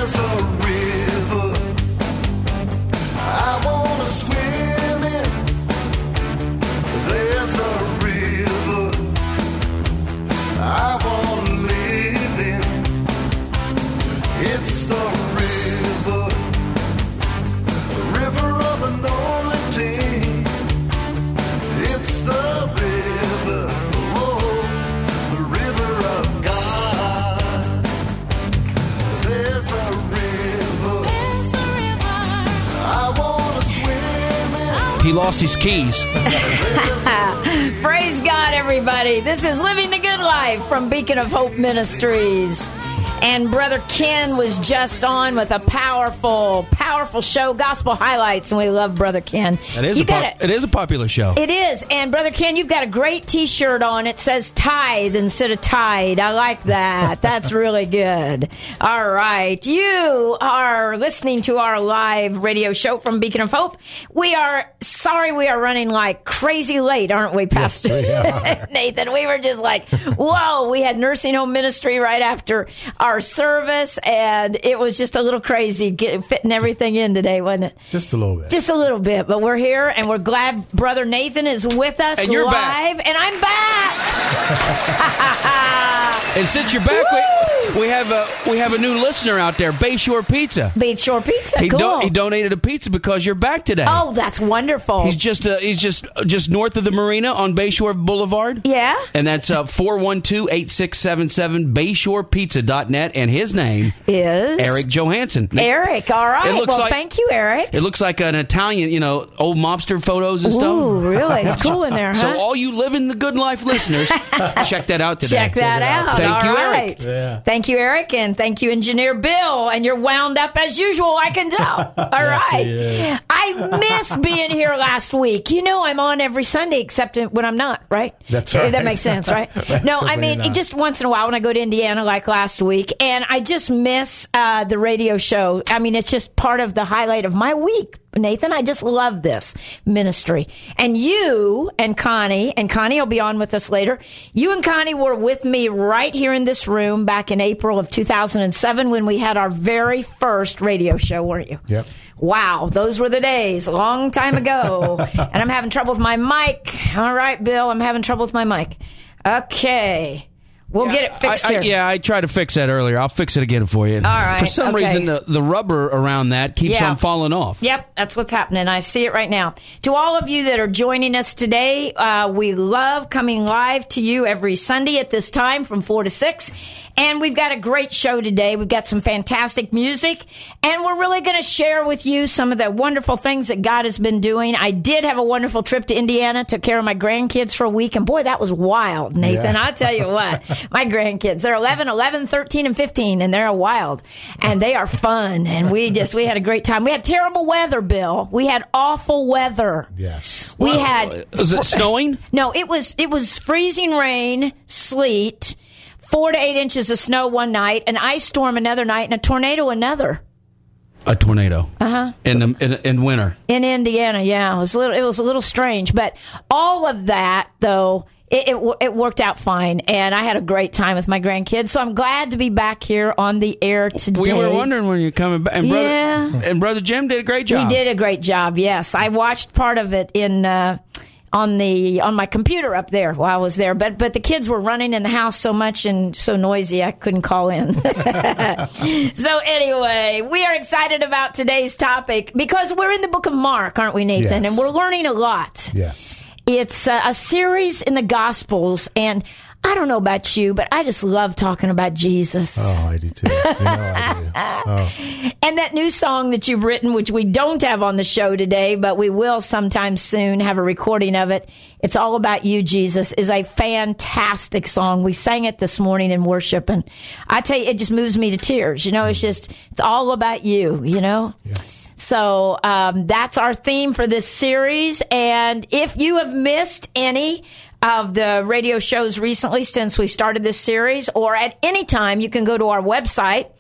There's a river I wanna swim in. There's a river I wanna live in. It's the river of anointing. It's the river, oh, the river of God. There's a river I wanna swim in. He lost his keys. Praise God, everybody. This is Living the Good Life from Beacon of Hope Ministries. And Brother Ken was just on with a powerful, powerful show, Gospel Highlights, and we love Brother Ken. It is a popular show. It is. And Brother Ken, you've got a great T-shirt on. It says tithe instead of tide. I like that. That's really good. All right. You are listening to our live radio show from Beacon of Hope. We are sorry we are running like crazy late, aren't we, Pastor? Yes, we Nathan, we were just like, whoa, we had nursing home ministry right after our service, and it was just a little crazy fitting everything in today, wasn't it? Just a little bit. Just a little bit, but we're here, and we're glad Brother Nathan is with us and you're live, back. and I'm back. And since you're back, we have a new listener out there, Bayshore Pizza. Bayshore Pizza, He cool. he donated a pizza because you're back today. Oh, that's wonderful. He's just north of the marina on Bayshore Boulevard. Yeah. And that's 412-8677 BayshorePizza.net, and his name is Eric Johansson. Eric, all right. It looks well, like, thank you, Eric. It looks like an Italian, old mobster photos and stuff. Ooh, really? It's cool in there, huh? So all you living the good life listeners, check that out today. Check that out. Thank you, All Eric. right. Yeah. Thank you, Eric, and thank you, Engineer Bill. And you're wound up as usual, I can tell. All right. Yes. I missed being here last week. You know I'm on every Sunday except when I'm not, right? That's right. That makes sense, right? No, I Except when mean, you're not. just once in a while when I go to Indiana like last week, and I just miss the radio show. I mean, it's just part of the highlight of my week, Nathan. I just love this ministry. And you and Connie will be on with us later. You and Connie were with me right here in this room back in April of 2007 when we had our very first radio show, weren't you? Yep. Wow, those were the days, a long time ago. And I'm having trouble with my mic. All right, Bill, I'm having trouble with my mic. Okay. We'll get it fixed here. I tried to fix that earlier. I'll fix it again for you. All right, For some okay. reason, the rubber around that keeps on falling off. Yep, that's what's happening. I see it right now. To all of you that are joining us today, we love coming live to you every Sunday at this time from 4 to 6. And we've got a great show today. We've got some fantastic music. And we're really going to share with you some of the wonderful things that God has been doing. I did have a wonderful trip to Indiana, took care of my grandkids for a week. And boy, that was wild, Nathan. Yeah. I'll tell you what. My grandkids, they're 11, 13, and 15, and they're wild. And they are fun. And we had a great time. We had terrible weather, Bill. We had awful weather. Yes. We had... Was it snowing? No, it was freezing rain, sleet, 4 to 8 inches of snow one night, an ice storm another night, and a tornado another. A tornado. Uh-huh. In winter. In Indiana, yeah. It was a little strange. But all of that, though... It worked out fine, and I had a great time with my grandkids. So I'm glad to be back here on the air today. We were wondering when you're coming back. And Brother Jim did a great job. He did a great job. Yes, I watched part of it on my computer up there while I was there. But the kids were running in the house so much and so noisy I couldn't call in. So anyway, we are excited about today's topic because we're in the book of Mark, aren't we, Nathan? Yes. And we're learning a lot. Yes. It's a series in the Gospels, and I don't know about you, but I just love talking about Jesus. Oh, I do too. I do. Oh. And that new song that you've written, which we don't have on the show today, but we will sometime soon have a recording of it. It's All About You, Jesus, is a fantastic song. We sang it this morning in worship, and I tell you, it just moves me to tears. It's all about you, Yes. So that's our theme for this series. And if you have missed any of the radio shows recently since we started this series, or at any time, you can go to our website,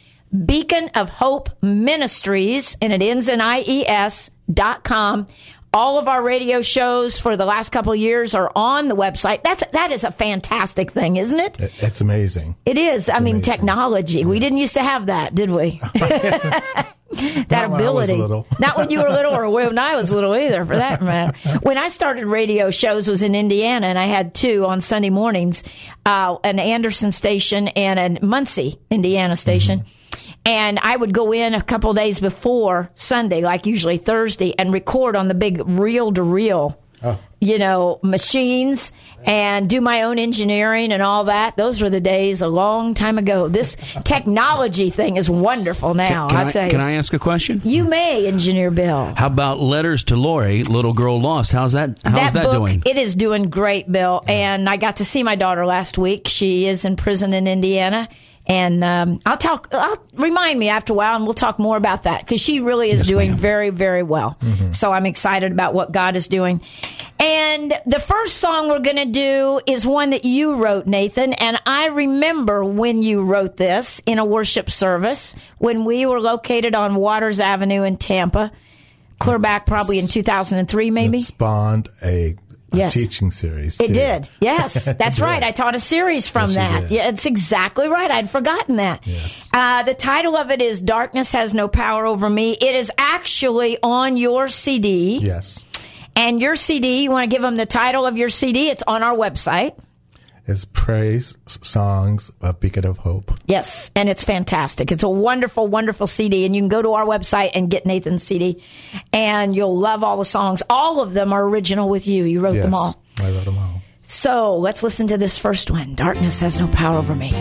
www.beaconofhopeministries, and it ends in IES.com. All of our radio shows for the last couple of years are on the website. That is a fantastic thing, isn't it? It's amazing. It is. I mean, amazing. Technology. We didn't used to have that, did we? That Not when I was ability. little. Not when you were little, or when I was little either, for that matter. When I started radio shows was in Indiana, and I had two on Sunday mornings, an Anderson station and a Muncie, Indiana station. Mm-hmm. And I would go in a couple of days before Sunday, like usually Thursday, and record on the big reel-to-reel, machines, and do my own engineering and all that. Those were the days a long time ago. This technology thing is wonderful now, I'll tell you. Can I ask a question? You may, Engineer Bill. How about Letters to Lori, Little Girl Lost? How's that book, doing? It is doing great, Bill. And I got to see my daughter last week. She is in prison in Indiana. And I'll remind me after a while, and we'll talk more about that, because she really is doing very, very well. Mm-hmm. So I'm excited about what God is doing. And the first song we're going to do is one that you wrote, Nathan. And I remember when you wrote this in a worship service when we were located on Waters Avenue in Tampa, clear back probably in 2003, maybe. It spawned a Yes. teaching series. It did. Yes, that's right. I taught a series from Yes, you that. did. Yeah, it's exactly right. I'd forgotten that. Yes. The title of it is Darkness Has No Power Over Me. It is actually on your CD. Yes. And your CD, you want to give them the title of your CD? It's on our website. It's Praise Songs, A Beacon of Hope. Yes, and it's fantastic. It's a wonderful, wonderful CD, and you can go to our website and get Nathan's CD, and you'll love all the songs. All of them are original with you. You wrote them all. I wrote them all. So let's listen to this first one. Darkness Has No Power Over Me.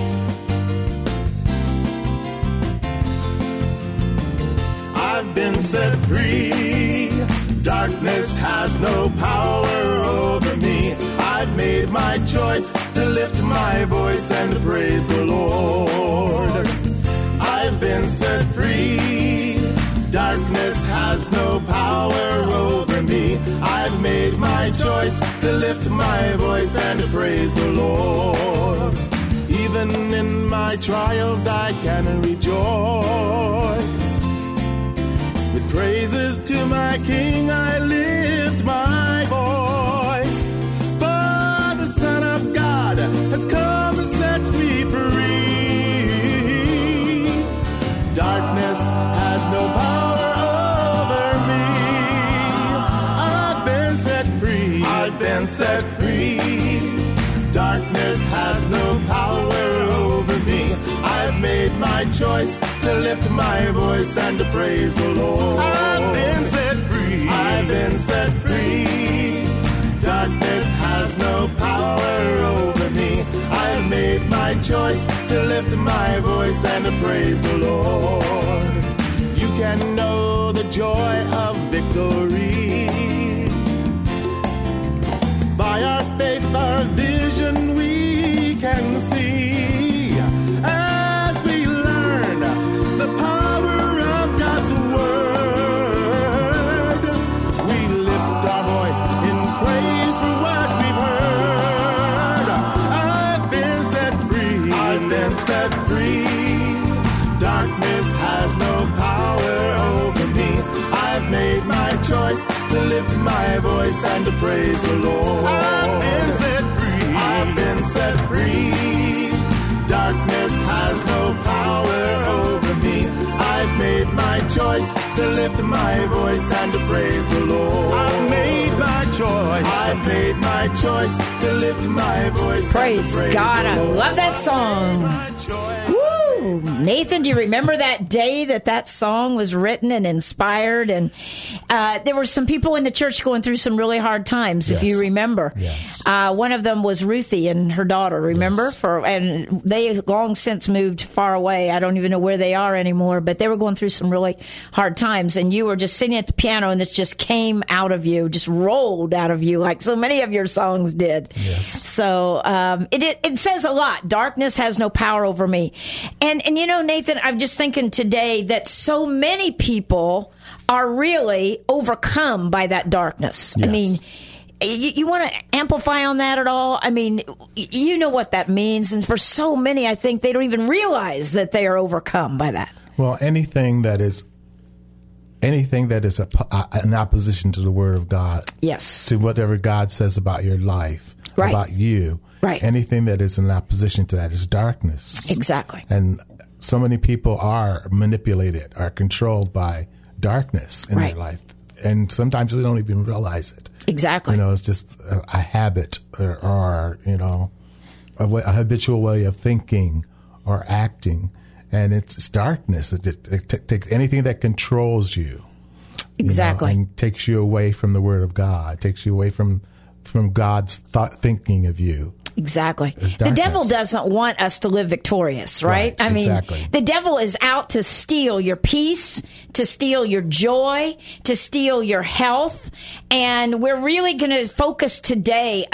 I've been set free. Darkness has no power over me. I've made my choice to lift my voice and praise the Lord. I've been set free. Darkness has no power over me. I've made my choice to lift my voice and praise the Lord. Even in my trials I can rejoice. With praises to my King I lift my voice. For the Son of God has come to set me free. Darkness has no power over me. I've been set free. I've been set free. Darkness has no power over me. I've made my choice to lift my voice and to praise the Lord. I've been set free. I've been set free. Darkness has no power over me. I've made my choice to lift my voice and to praise the Lord. You can know the joy of victory. By our faith, our vision we can see. As we learn the power of God's word, we lift our voice in praise for what we've heard. I've been set free. I've been set free. Darkness has no power over me. I've made my choice to lift my voice and to praise the Lord. I've been set free. I've been set free. Darkness has no power over me. I've made my choice to lift my voice and to praise the Lord. I've made my choice. I've made my choice to lift my voice. Praise and to praise God. the I Lord. love that song. My choice. Woo! Nathan, do you remember that day that song was written and inspired? And there were some people in the church going through some really hard times, if you Yes. remember. Yes. One of them was Ruthie and her daughter, remember? Yes. And they long since moved far away. I don't even know where they are anymore, but they were going through some really hard times. And you were just sitting at the piano, and this just came out of you, just rolled out of you, like so many of your songs did. Yes. So it says a lot. Darkness has no power over me. And you know, Nathan, I'm just thinking today that so many people are really overcome by that darkness. I Yes. mean, you want to amplify on that at all? I mean, you know what that means. And for so many, I think they don't even realize that they are overcome by that. Well, anything that is anything that is in opposition to the Word of God. Yes. To whatever God says about your life, Right. about you. Right. Anything that is in opposition to that is darkness. Exactly. And so many people are manipulated, are controlled by darkness in Right. their life. And sometimes we don't even realize it. Exactly. You know, it's just a habit or you know, a habitual way of thinking or acting. And it's darkness. It takes anything that controls you. Exactly. You know, and takes you away from the Word of God, takes you away from God's thinking of you. Exactly. It's The darkness. devil doesn't want us to live victorious, right? Right, I mean, exactly. the devil is out to steal your peace, to steal your joy, to steal your health. And we're really going to focus today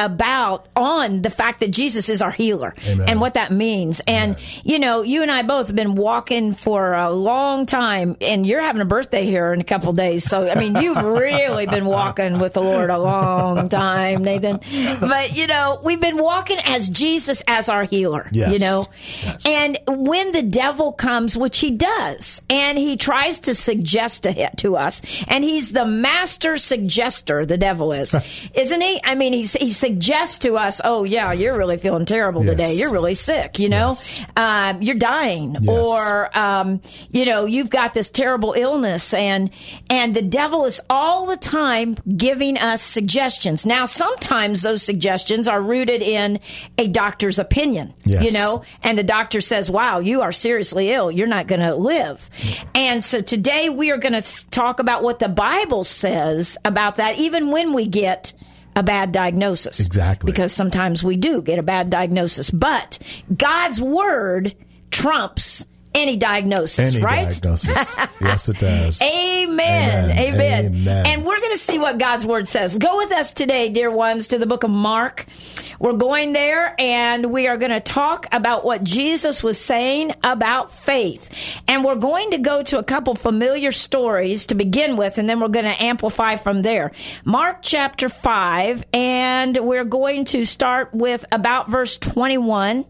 on the fact that Jesus is our healer. Amen. And what that means. And, you know, you and I both have been walking for a long time, and you're having a birthday here in a couple of days. So, I mean, you've really been walking with the Lord a long time, Nathan. But, you know, we've been walking as Jesus as our healer, Yes. you know. Yes. And when the devil comes, which he does, and he tries to suggest to us, and he's the master suggester, the devil is, isn't he? I mean, he suggests to us, oh, yeah, you're really feeling terrible Yes. today. You're really sick, you know. Yes. You're dying, Yes. or, you know, you've got this terrible illness, and the devil is all the time giving us suggestions. Now, sometimes those suggestions are rooted in a doctor's opinion, Yes. you know, and the doctor says, wow, you are seriously ill. You're not going to live. And so today we are going to talk about what the Bible says about that, even when we get a bad diagnosis. Exactly. Because sometimes we do get a bad diagnosis. But God's word trumps any diagnosis, Any right? diagnosis. Yes, it does. Amen. Amen. Amen. Amen. And we're going to see what God's word says. Go with us today, dear ones, to the book of Mark. We're going there, and we are going to talk about what Jesus was saying about faith. And we're going to go to a couple familiar stories to begin with, and then we're going to amplify from there. Mark chapter 5, and we're going to start with about verse 21.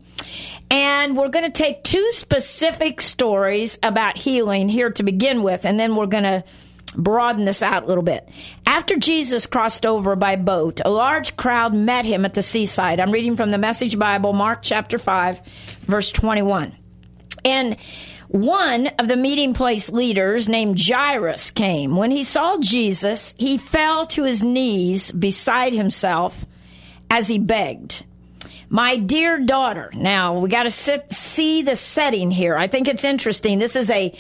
And we're going to take two specific stories about healing here to begin with, and then we're going to broaden this out a little bit. After Jesus crossed over by boat, a large crowd met him at the seaside. I'm reading from the Message Bible, Mark chapter 5, verse 21. And one of the meeting place leaders named Jairus came. When he saw Jesus, he fell to his knees beside himself as he begged. My dear daughter. Now, we got to see the setting here. I think it's interesting. This is a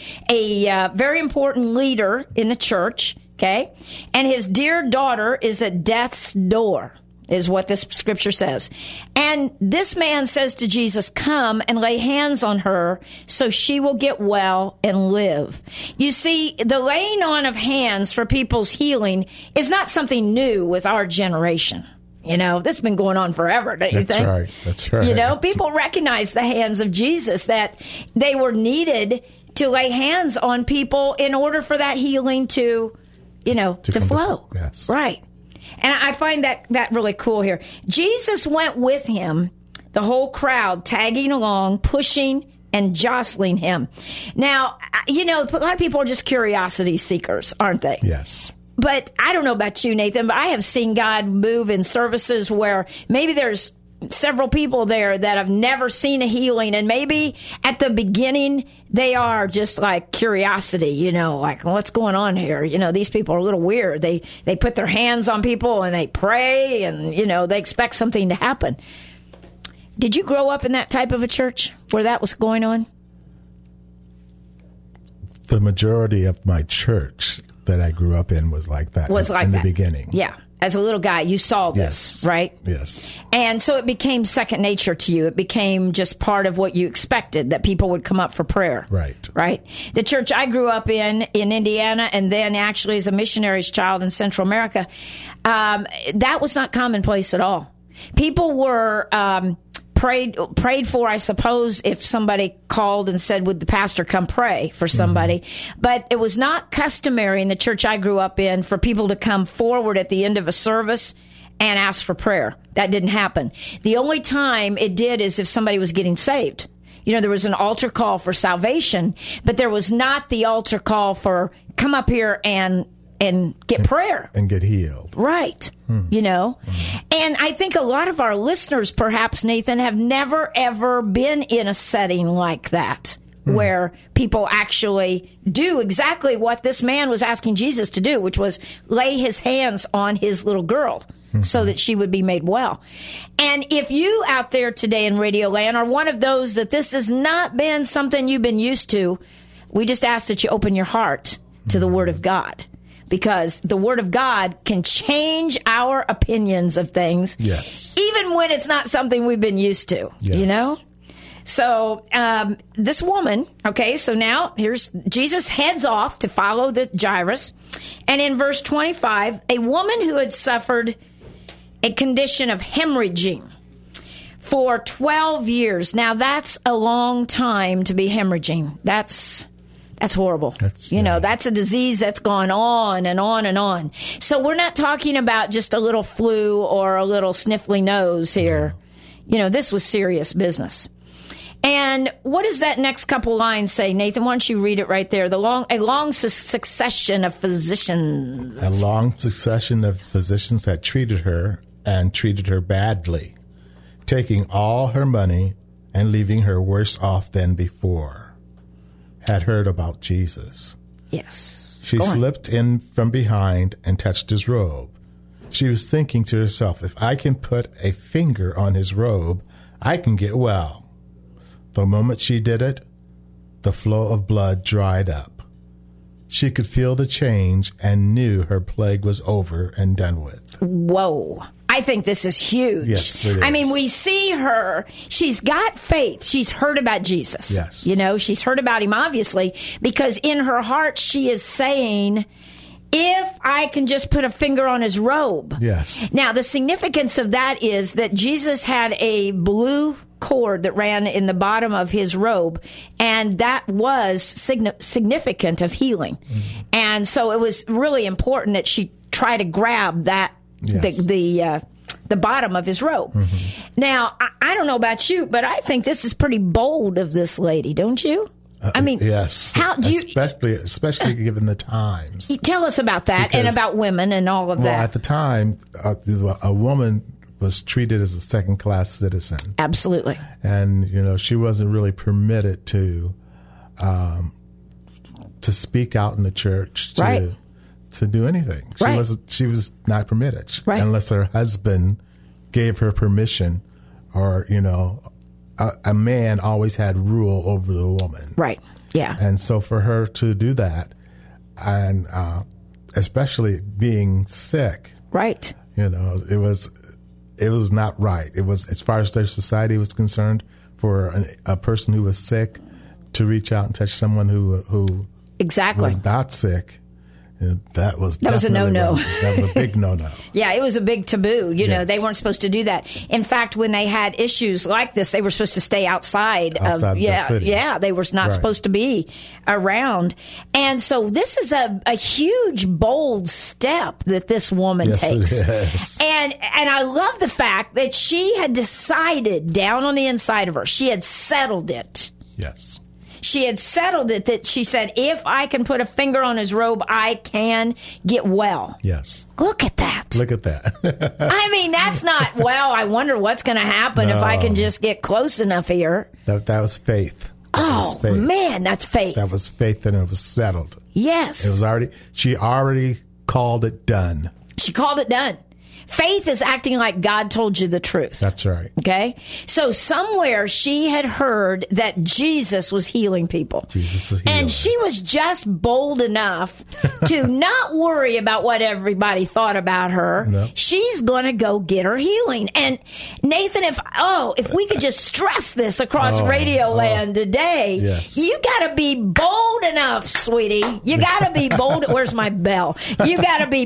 very important leader in the church, okay? And his dear daughter is at death's door, is what this scripture says. And this man says to Jesus, come and lay hands on her so she will get well and live. You see, the laying on of hands for people's healing is not something new with our generation. You know, this has been going on forever, don't you think? Right. That's right. You know, people recognize the hands of Jesus, that they were needed to lay hands on people in order for that healing to flow. Yes. Right. And I find that really cool here. Jesus went with him, the whole crowd tagging along, pushing and jostling him. Now, you know, a lot of people are just curiosity seekers, aren't they? Yes. But I don't know about you, Nathan, but I have seen God move in services where maybe there's several people there that have never seen a healing, and maybe at the beginning they are just like curiosity, you know, like what's going on here? You know, these people are a little weird. They put their hands on people and they pray, and you know, they expect something to happen. Did you grow up in that type of a church where that was going on? The majority of my church that I grew up in was like that. In the beginning. Yeah. As a little guy, you saw this, Yes. right? Yes. And so it became second nature to you. It became just part of what you expected, that people would come up for prayer. Right. Right? The church I grew up in Indiana, and then actually as a missionary's child in Central America, that was not commonplace at all. People were prayed for, I suppose, if somebody called and said, would the pastor come pray for somebody? Mm-hmm. But it was not customary in the church I grew up in for people to come forward at the end of a service and ask for prayer. That didn't happen. The only time it did is if somebody was getting saved. there was an altar call for salvation, but there was not the altar call for come up here and get prayer. And get healed. Right. And I think a lot of our listeners, perhaps, Nathan, have never, ever been in a setting like that where people actually do exactly what this man was asking Jesus to do, which was lay his hands on his little girl so that she would be made well. And if you out there today in Radio Land are one of those that this has not been something you've been used to, we just ask that you open your heart to the Word of God. Because the Word of God can change our opinions of things, even when it's not something we've been used to, So this woman, so now here's Jesus heads off to follow the Jairus. And in verse 25, a woman who had suffered a condition of hemorrhaging for 12 years. Now, that's a long time to be hemorrhaging. That's horrible. That's a disease that's gone on and on and on. So we're not talking about just a little flu or a little sniffly nose here. This was serious business. And what does that next couple lines say, Nathan? Why don't you read it right there? A long succession of physicians. A long succession of physicians that treated her and treated her badly, taking all her money and leaving her worse off than before. Had heard about Jesus. Yes. She slipped in from behind and touched his robe. She was thinking to herself, if I can put a finger on his robe, I can get well. The moment she did it, the flow of blood dried up. She could feel the change and knew her plague was over and done with. Whoa. I think this is huge. Yes, it is. I mean, we see her. She's got faith. She's heard about Jesus. Yes. She's heard about him, obviously, because in her heart, she is saying, if I can just put a finger on his robe. Yes. Now, the significance of that is that Jesus had a blue cord that ran in the bottom of his robe, and that was significant of healing. And so it was really important that she try to grab that, the bottom of his robe. Now, I don't know about you, but I think this is pretty bold of this lady, don't you? I mean, yes. How do you, especially given the times? Tell us about that and about women and all of that. Well, at the time, a woman was treated as a second-class citizen. Absolutely. And she wasn't really permitted to speak out in the church to do anything. She was not permitted unless her husband gave her permission, or a man always had rule over the woman. Right. Yeah. And so for her to do that, and especially being sick, right? It was not right. It was, as far as their society was concerned, for a person who was sick to reach out and touch someone who exactly was not sick. That was a no-no. That was a big no-no. Yeah, it was a big taboo. Yes. They weren't supposed to do that. In fact, when they had issues like this, they were supposed to stay outside of the city. Yeah, they were not supposed to be around. And so this is a huge, bold step that this woman takes. It is. And I love the fact that she had decided down on the inside of her, she had settled it. Yes. She had settled it that she said, if I can put a finger on his robe, I can get well. Yes. Look at that. Look at that. I mean, that's not, well, I wonder what's going to happen if I can just get close enough here. That was faith. Man, that's faith. That was faith, and it was settled. Yes. It was she already called it done. She called it done. Faith is acting like God told you the truth. That's right. Okay? So somewhere she had heard that Jesus was healing people. Jesus is healing. And she was just bold enough to not worry about what everybody thought about her. No. She's going to go get her healing. And Nathan, if we could just stress this across Radio Land today, you got to be bold enough, sweetie. You got to be bold. Where's my bell? You got to be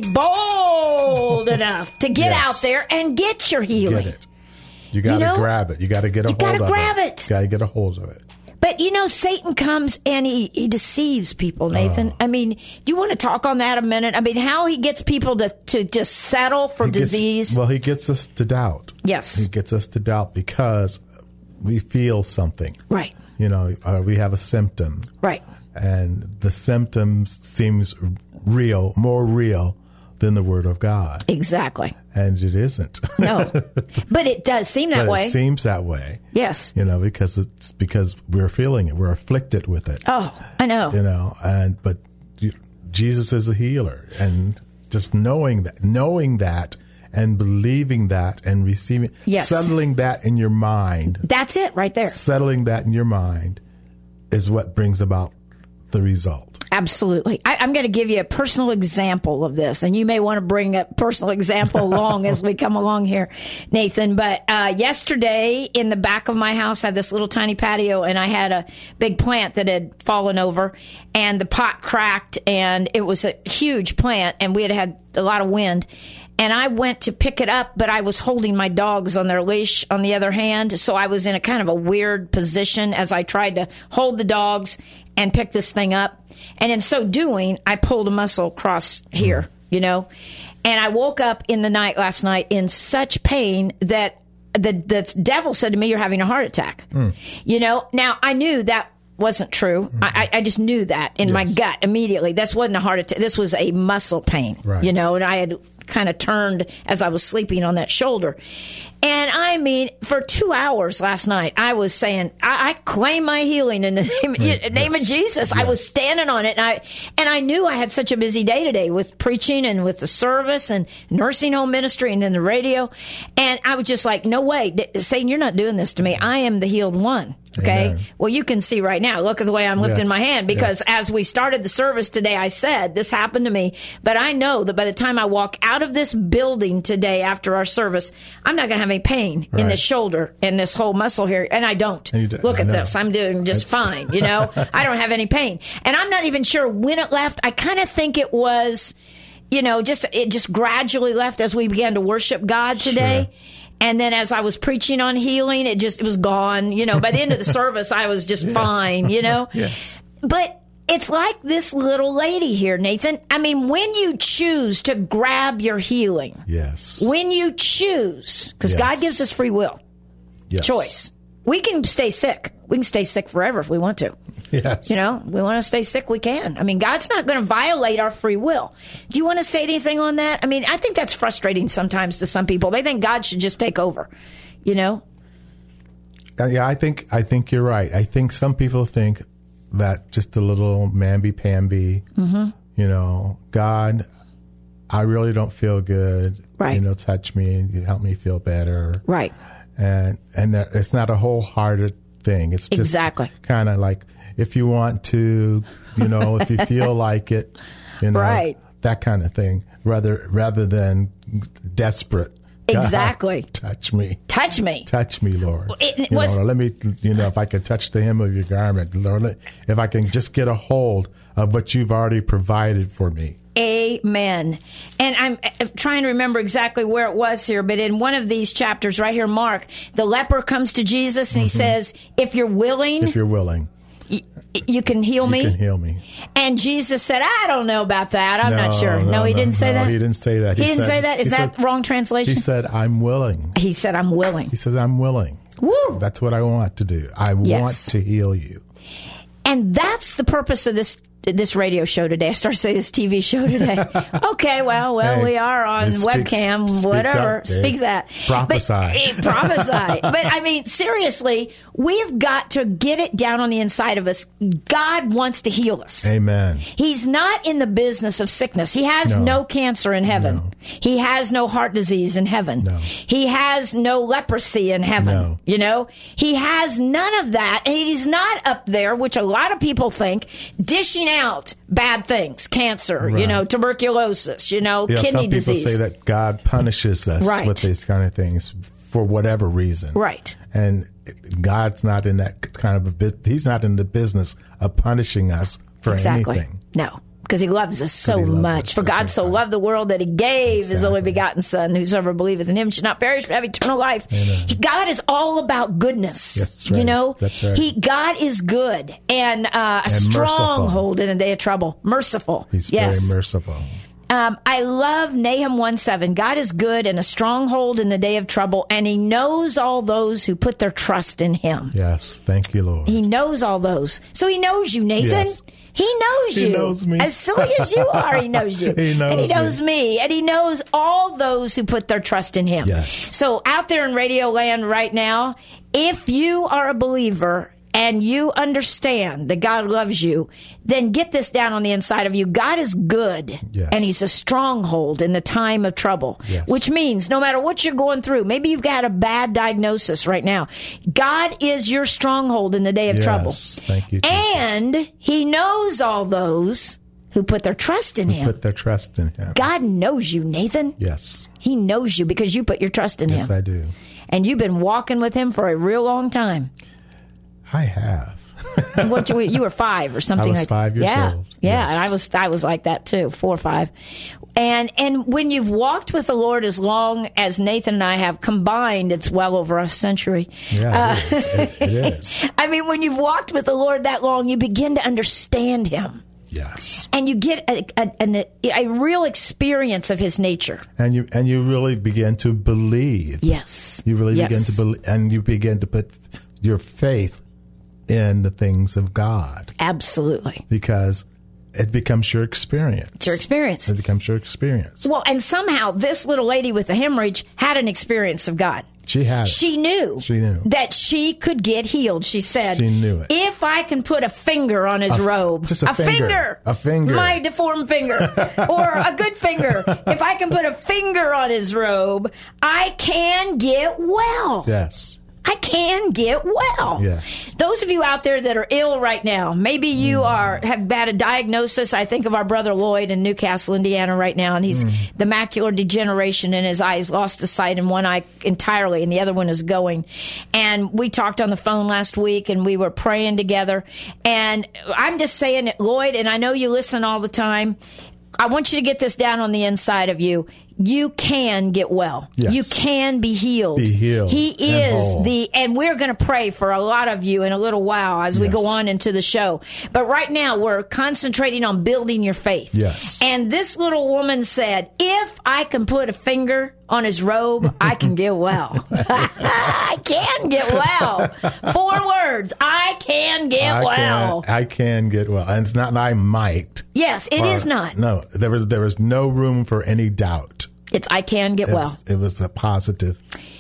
bold enough to get out there and get your healing. Get it. You got to grab it. You got to get a hold of it. You got to grab it. You got to get a hold of it. But, Satan comes and he deceives people, Nathan. I mean, do you want to talk on that a minute? I mean, how he gets people to just settle for disease? He gets us to doubt. Yes. He gets us to doubt because we feel something. Right. You know, we have a symptom. Right. And the symptom seems real, more real than the Word of God. Exactly. And it isn't. No. But it does seem that way. It seems that way. Yes. You know, because we're feeling it. We're afflicted with it. Oh, I know. You know, but Jesus is a healer. And just knowing that and believing that and receiving, settling that in your mind. That's it right there. Settling that in your mind is what brings about the result. Absolutely. I'm going to give you a personal example of this, and you may want to bring a personal example along as we come along here, Nathan. But yesterday, in the back of my house, I had this little tiny patio, and I had a big plant that had fallen over, and the pot cracked, and it was a huge plant, and we had a lot of wind. And I went to pick it up, but I was holding my dogs on their leash on the other hand. So I was in a kind of a weird position as I tried to hold the dogs and pick this thing up. And in so doing, I pulled a muscle across here, you know. And I woke up in the night last night in such pain that the devil said to me, "You're having a heart attack." You know, now I knew that wasn't true. I just knew that in my gut immediately. This wasn't a heart attack. This was a muscle pain, you know, and I had kind of turned as I was sleeping on that shoulder. And I mean, for 2 hours last night, I was saying, I claim my healing in the name of Jesus. I was standing on it. And I knew I had such a busy day today with preaching and with the service and nursing home ministry and then the radio. And I was just like, no way, Satan, you're not doing this to me. I am the healed one. Okay. Amen. Well, you can see right now. Look at the way I'm lifting my hand, because as we started the service today, I said this happened to me. But I know that by the time I walk out of this building today after our service, I'm not going to have any pain in this shoulder and this whole muscle here. And I don't. Look at this. I'm doing just fine. You know, I don't have any pain. And I'm not even sure when it left. I kind of think it was, you know, it just gradually left as we began to worship God today. Sure. And then as I was preaching on healing, it was gone. You know, by the end of the service, I was just fine, you know. Yes. But it's like this little lady here, Nathan. I mean, when you choose to grab your healing. Yes. When you choose, because God gives us free will. Yes. Choice. We can stay sick. We can stay sick forever if we want to. Yes. You know, we want to stay sick, we can. I mean, God's not going to violate our free will. Do you want to say anything on that? I mean, I think that's frustrating sometimes to some people. They think God should just take over, you know? Yeah, I think you're right. I think some people think that just a little mamby-pamby, you know, God, I really don't feel good. Right. You know, touch me and help me feel better. Right. And it's not a wholehearted thing. It's just kind of like, if you want to, you know, if you feel like it, you know, that kind of thing, rather than desperate. Exactly. God, touch me. Touch me. Touch me, Lord. Let me, you know, if I could touch the hem of your garment, Lord, if I can just get a hold of what you've already provided for me. Amen. And I'm trying to remember exactly where it was here, but in one of these chapters right here, Mark, the leper comes to Jesus and he says, if you're willing, you can heal me. You can heal me. And Jesus said, I don't know about that. I'm not sure. No, he didn't say that? He didn't say that. He didn't say that? Is that wrong translation? He said, I'm willing. He said, I'm willing. He says, I'm willing. Woo! That's what I want to do. I want to heal you. And that's the purpose of this radio show today. I started to say this TV show today. Okay, well, hey, we are on webcam, whatever. Speak that. Prophesy. Prophesy. But, I mean, seriously, we've got to get it down on the inside of us. God wants to heal us. Amen. He's not in the business of sickness. He has no cancer in heaven. No. He has no heart disease in heaven. No. He has no leprosy in heaven. No. You know? He has none of that. And he's not up there, which a lot of people think, dishing out bad things, cancer, you know, tuberculosis, you know, kidney disease. Some people say that God punishes us with these kind of things for whatever reason. Right. And God's not in that kind of he's not in the business of punishing us for anything. No. Because he loves us so much. For God so loved the world that he gave his only begotten Son. Whosoever believeth in him should not perish but have eternal life. God is all about goodness. That's right. You know? That's right. God is good and a stronghold in a day of trouble. Merciful. He's very merciful. I love Nahum 1:7. God is good and a stronghold in the day of trouble, and he knows all those who put their trust in him. Yes. Thank you, Lord. He knows all those. So he knows you, Nathan. Yes. He knows you. He knows me. As silly as you are, he knows you. He knows and he knows me. And he knows all those who put their trust in him. Yes. So out there in Radio Land right now, if you are a believer and you understand that God loves you, then get this down on the inside of you. God is good, Yes. and he's a stronghold in the time of trouble, Yes. which means no matter what you're going through, maybe you've got a bad diagnosis right now, God is your stronghold in the day of trouble. Thank you, Jesus. And he knows all those who put their trust in him. Put their trust in him. God knows you, Nathan. Yes. He knows you because you put your trust in Yes, him. I do. And you've been walking with him for a real long time. I have. What you were 5 or something. I was like 5 years yeah, old. Yeah, Yes. and I was like that too, 4 or 5. And when you've walked with the Lord as long as Nathan and I have combined, it's well over a century. Yeah, it is. It is. I mean, when you've walked with the Lord that long, you begin to understand him. Yes. And you get a real experience of his nature. And you really begin to believe. Yes. You really Yes. begin to believe, and you begin to put your faith in the things of God, Absolutely. because it becomes your experience. It's your experience. It becomes your experience. Well, and somehow this little lady with the hemorrhage had an experience of God. She had it. She knew. She knew. That she could get healed. She said, She knew it. If I can put a finger on his robe. just a finger. A finger. My deformed finger. Or a good finger. If I can put a finger on his robe, I can get well. Yes. I can get well. Yes. Those of you out there that are ill right now, maybe you have had a diagnosis. I think of our brother Lloyd in Newcastle, Indiana right now, and he's the macular degeneration in his eye. He's lost the sight in one eye entirely, and the other one is going. And we talked on the phone last week, and we were praying together. And I'm just saying it, Lloyd, and I know you listen all the time, I want you to get this down on the inside of you. You can get well. Yes. You can be healed. Be healed He and is whole. and we're going to pray for a lot of you in a little while as we Yes. go on into the show. But right now we're concentrating on building your faith. Yes. And this little woman said, if I can put a finger on his robe, I can get well. I can get well. 4 words. I can get well. I can get well. And it's not I might. Yes, it is not. No, there was no room for any doubt. It's I can get well. It was a positive,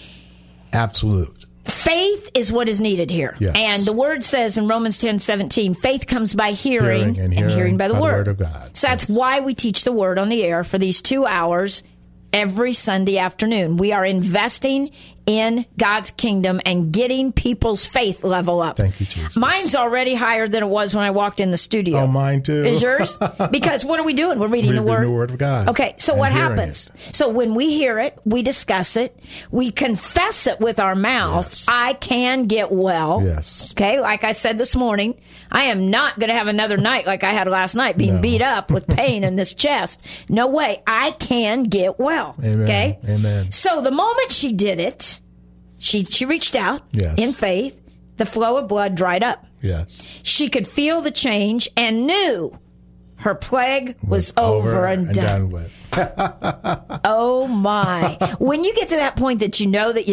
absolute. Faith is what is needed here. Yes. And the word says in Romans 10:17, faith comes by hearing and hearing by the word. of God. So that's Yes. why we teach the word on the air for these 2 hours every Sunday afternoon. We are investing in God's kingdom and getting people's faith level up. Thank you, Jesus. Mine's already higher than it was when I walked in the studio. Oh, mine too. Is yours? Because what are we doing? We're reading the Reading word. the Word of God. Okay, so and what hearing happens? it. So when we hear it, we discuss it, we confess it with our mouth. Yes. I can get well. Yes. Okay, like I said this morning, I am not going to have another night like I had last night, being No. beat up with pain in this chest. No way. I can get well. Amen. Okay? Amen. So the moment she did it, she reached out Yes. in faith. The flow of blood dried up. Yes. She could feel the change and knew her plague was over and done. with. Oh my. When you get to that point that you know that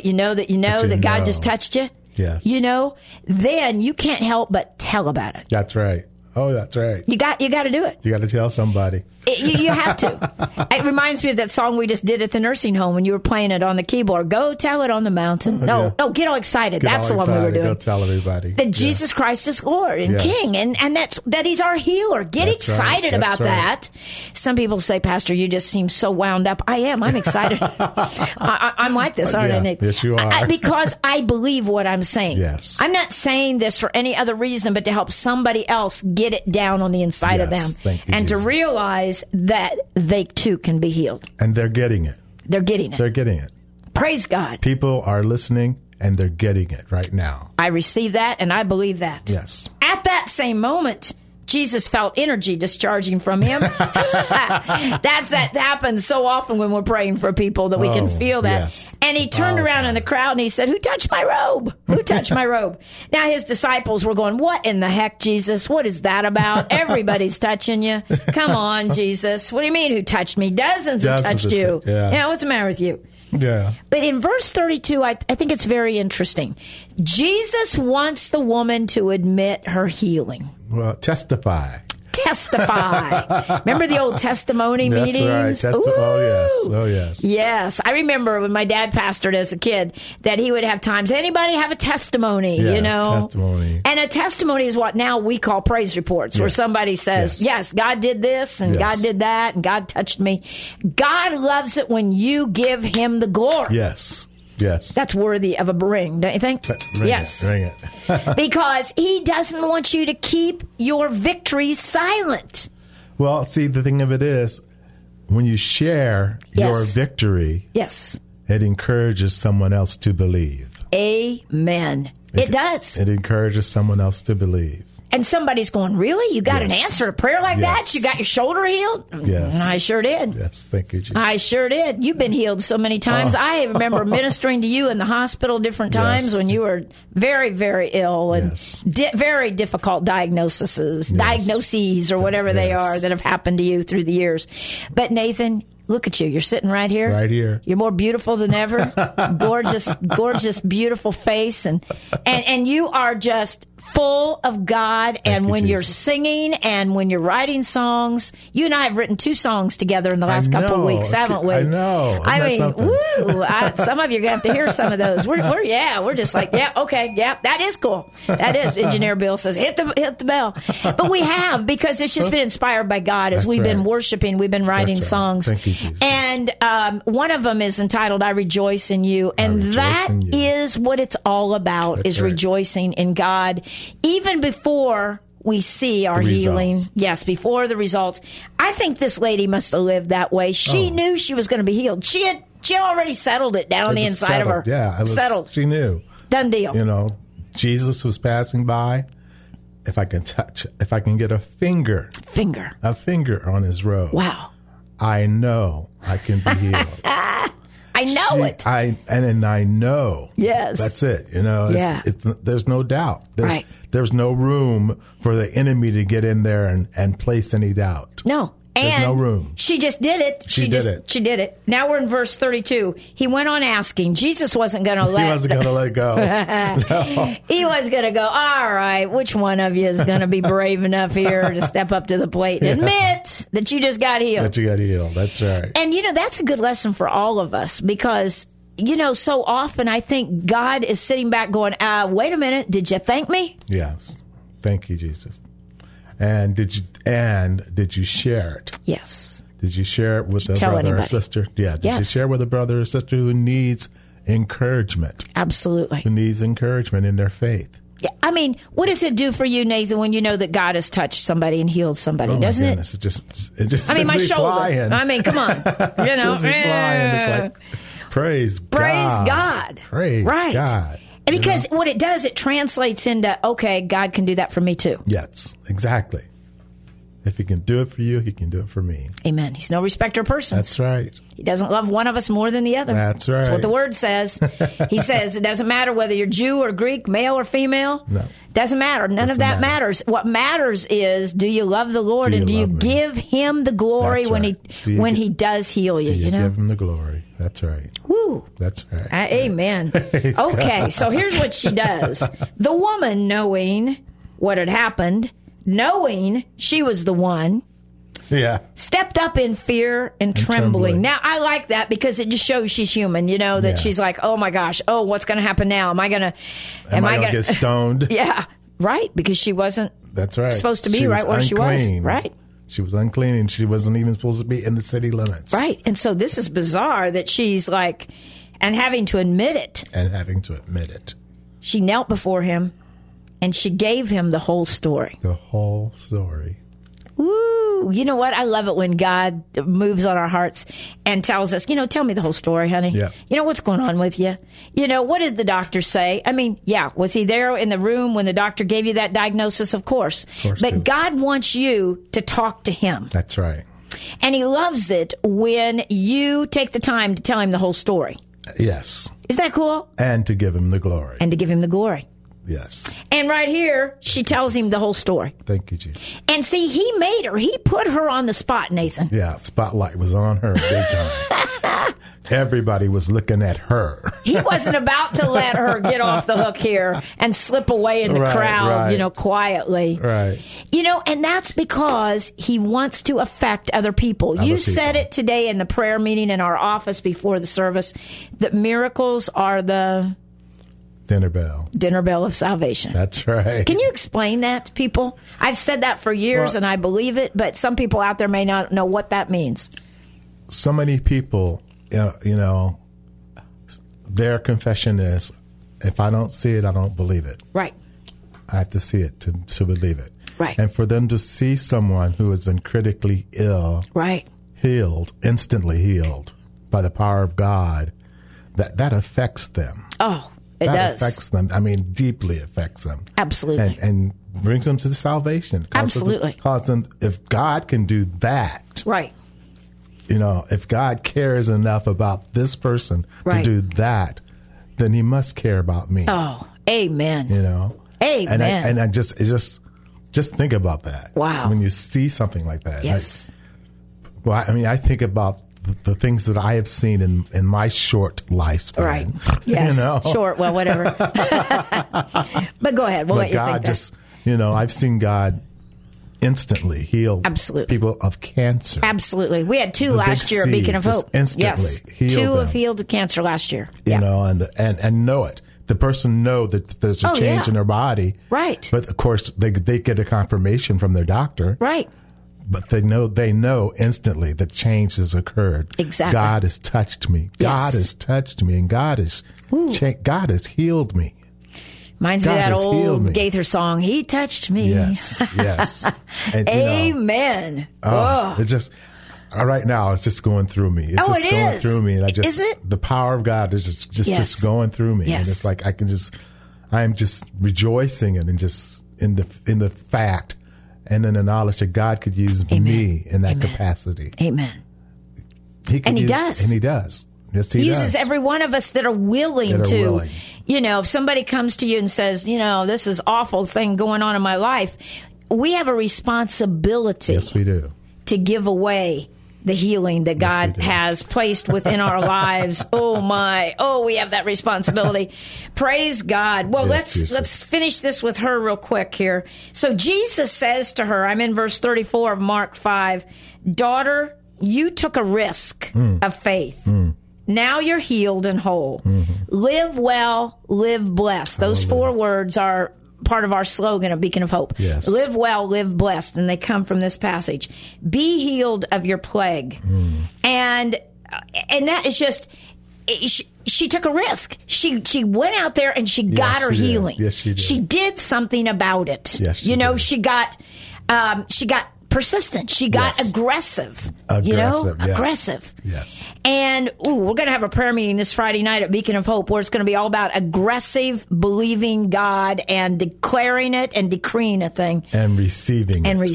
God just touched you, Yes. you know, then you can't help but tell about it. That's right. Oh, that's right. You got to do it. You got to tell somebody. You have to. It reminds me of that song we just did at the nursing home when you were playing it on the keyboard. Go tell it on the mountain. No, get all excited. Get That's all the one we were excited. doing. Go tell everybody. That Jesus Christ is Lord and Yes. King, and that He's our healer. Get That's right. excited That's about right. that. Some people say, Pastor, you just seem so wound up. I am. I'm excited. I'm like this, aren't I, Yeah. Nick? Yes, you are. Because I believe what I'm saying. Yes. I'm not saying this for any other reason but to help somebody else get it down on the inside of them. Yes. Thank you, and Jesus. to realize that they too can be healed. And they're getting it. They're getting it. They're getting it. Praise God. People are listening and they're getting it right now. I receive that and I believe that. Yes. At that same moment, Jesus felt energy discharging from him. That happens so often when we're praying for people that we can feel that. Yes. And he turned around in the crowd and he said, "Who touched my robe? Who touched my robe?" Now his disciples were going, "What in the heck, Jesus? What is that about? Everybody's touching you. Come on, Jesus. What do you mean who touched me? Dozens have touched you. Yeah. What's the matter with you?" Yeah. But in verse 32, I think it's very interesting. Jesus wants the woman to admit her healing. Well, testify. Remember the old testimony meetings? That's right. Oh, yes. Oh, yes. Yes. I remember when my dad pastored as a kid that he would have times, anybody have a testimony, Yes, you know? testimony. And a testimony is what now we call praise reports, where somebody says, yes, God did this and God did that and God touched me. God loves it when you give him the glory. Yes. Yes. That's worthy of a ring, don't you think? Ring yes. It, ring it. Because he doesn't want you to keep your victories silent. Well, see, the thing of it is, when you share your victory, it encourages someone else to believe. Amen. It does. It encourages someone else to believe. And somebody's going, "Really? You got an answer to prayer like that? You got your shoulder healed?" Yes. I sure did. Yes, thank you, Jesus. I sure did. You've been healed so many times. I remember ministering to you in the hospital different times when you were very, very ill and very difficult diagnoses or whatever they are that have happened to you through the years. But Nathan, look at you. You're sitting right here. Right here. You're more beautiful than ever. gorgeous, beautiful face. And you are just full of God. And when you're singing and when you're writing songs, you and I have written 2 songs together in the last couple of weeks, haven't we? I know. I mean, woo. Some of you are going to have to hear some of those. We're just like, that is cool. That is. Engineer Bill says, hit the bell. But we have, because it's just been inspired by God as we've been worshiping, we've been writing songs. Thank you, Jesus. And one of them is entitled "I Rejoice in You," and that is what it's all about: is rejoicing in God, even before we see our healing. Yes, before the results. I think this lady must have lived that way. She knew she was going to be healed. She had already settled it down on the inside of her. Yeah, it was settled. She knew. Done deal. You know, Jesus was passing by. If I can get a finger on his robe. Wow. I know I can be healed. I know it. I know. Yes. That's it. You know, there's no doubt. There's no room for the enemy to get in there and place any doubt. No. There's no room. She just did it. She did it. Now we're in verse 32. He went on asking. Jesus wasn't going to let. He wasn't going to let go. No. He was going to go, all right, which one of you is going to be brave enough here to step up to the plate and admit that you just got healed? That you got healed. That's right. And, that's a good lesson for all of us, because, so often I think God is sitting back going, wait a minute, did you thank me? Yes. Thank you, Jesus. And did you share it? Yes. Did you share it with a brother or sister? Yeah. Did you share it with a brother or sister who needs encouragement? Absolutely. Who needs encouragement in their faith? Yeah. I mean, what does it do for you, Nathan, when you know that God has touched somebody and healed somebody? Doesn't it? It just I mean, my shoulder. Flying. I mean, come on. It sends me flying. It's like, praise God. Praise God. And because what it does, it translates into, okay, God can do that for me too. Yes, exactly. If he can do it for you, he can do it for me. Amen. He's no respecter of persons. That's right. He doesn't love one of us more than the other. That's right. That's what the word says. He says it doesn't matter whether you're Jew or Greek, male or female. No. Doesn't matter. None of that matters. What matters is, do you love the Lord, and do you give him the glory when he does heal you? Do you give him the glory? That's right. Woo. That's right. Amen. Okay, so here's what she does. The woman, knowing what had happened, knowing she was the one, stepped up in fear and trembling. Now, I like that because it just shows she's human, that she's like, oh my gosh, what's going to happen now? Am I going to get stoned? Yeah, right, because she wasn't supposed to be right where she was. Right. She was unclean, and she wasn't even supposed to be in the city limits. Right. And so this is bizarre that she's like, and having to admit it. She knelt before him, and she gave him the whole story. The whole story. Woo. Ooh, you know what? I love it when God moves on our hearts and tells us, tell me the whole story, honey. Yeah. What's going on with you? What did the doctor say? I mean, yeah, was he there in the room when the doctor gave you that diagnosis? Of course. But God wants you to talk to him. That's right. And he loves it when you take the time to tell him the whole story. Yes. Isn't that cool? And to give him the glory. And to give him the glory. Yes. And right here, she tells him the whole story. Thank you, Jesus. And see, he made her. He put her on the spot, Nathan. Yeah, spotlight was on her big time. Everybody was looking at her. He wasn't about to let her get off the hook here and slip away in the crowd, quietly. Right. And that's because he wants to affect other people. You said it today in the prayer meeting in our office before the service, that miracles are the dinner bell of salvation. That's right. Can you explain that to people? I've said that for years and I believe it, but some people out there may not know what that means. So many people, their confession is, if I don't see it, I don't believe it. Right. I have to see it to believe it. Right. And for them to see someone who has been critically ill, right, instantly healed by the power of God, that affects them. Oh, it does. That affects them. I mean, deeply affects them. Absolutely. And brings them to the salvation. Absolutely. Cause them, if God can do that. Right. If God cares enough about this person to do that, then he must care about me. Oh, amen. Amen. And I just think about that. Wow. When you see something like that. Yes. I think about the things that I have seen in my short lifespan. Right. Yes. Short. Well, whatever. But go ahead. We'll let you think that. I've seen God instantly heal people of cancer. Absolutely. We had 2 last year at Beacon of Hope. Instantly healed 2 them. have healed the cancer last year. And know it. The person know that there's a change in their body. Right. But of course they get a confirmation from their doctor. Right. But they know instantly that change has occurred. Exactly. God has touched me. Yes. God has touched me, and God has healed me. Reminds me of that old Gaither song, He Touched Me. Yes. And, amen. It just right now it's just going through me. It's just going through me, and Isn't it? The power of God is just going through me. Yes. And it's like I'm just rejoicing and just in the fact and in the knowledge that God could use me in that capacity. Amen. He does. And he does. Yes, he uses every one of us that are willing to. If somebody comes to you and says, this is awful thing going on in my life, we have a responsibility. Yes, we do. To give away the healing that God has placed within our lives. Oh my! Oh, we have that responsibility. Praise God. Well, let's finish this with her real quick here. So Jesus says to her, I'm in verse 34 of Mark 5, daughter, you took a risk of faith. Now you're healed and whole. Live well, live blessed. Those 4 words are part of our slogan of Beacon of Hope. Yes. Live well, live blessed. And they come from this passage. Be healed of your plague. And that is just, she took a risk. She went out there and she got her healing. Yes, she did. She did something about it. Yes, she did. She got persistent. She got aggressive. Aggressive. Yes. And we're going to have a prayer meeting this Friday night at Beacon of Hope where it's going to be all about aggressive believing God and declaring it and decreeing a thing. And receiving it.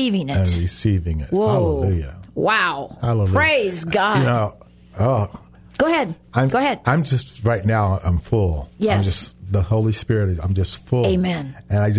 Whoa. Hallelujah. Wow. Hallelujah. Praise God. Go ahead. Go ahead. I'm just, right now, I'm full. Yes. The Holy Spirit, I'm just full. Amen. And I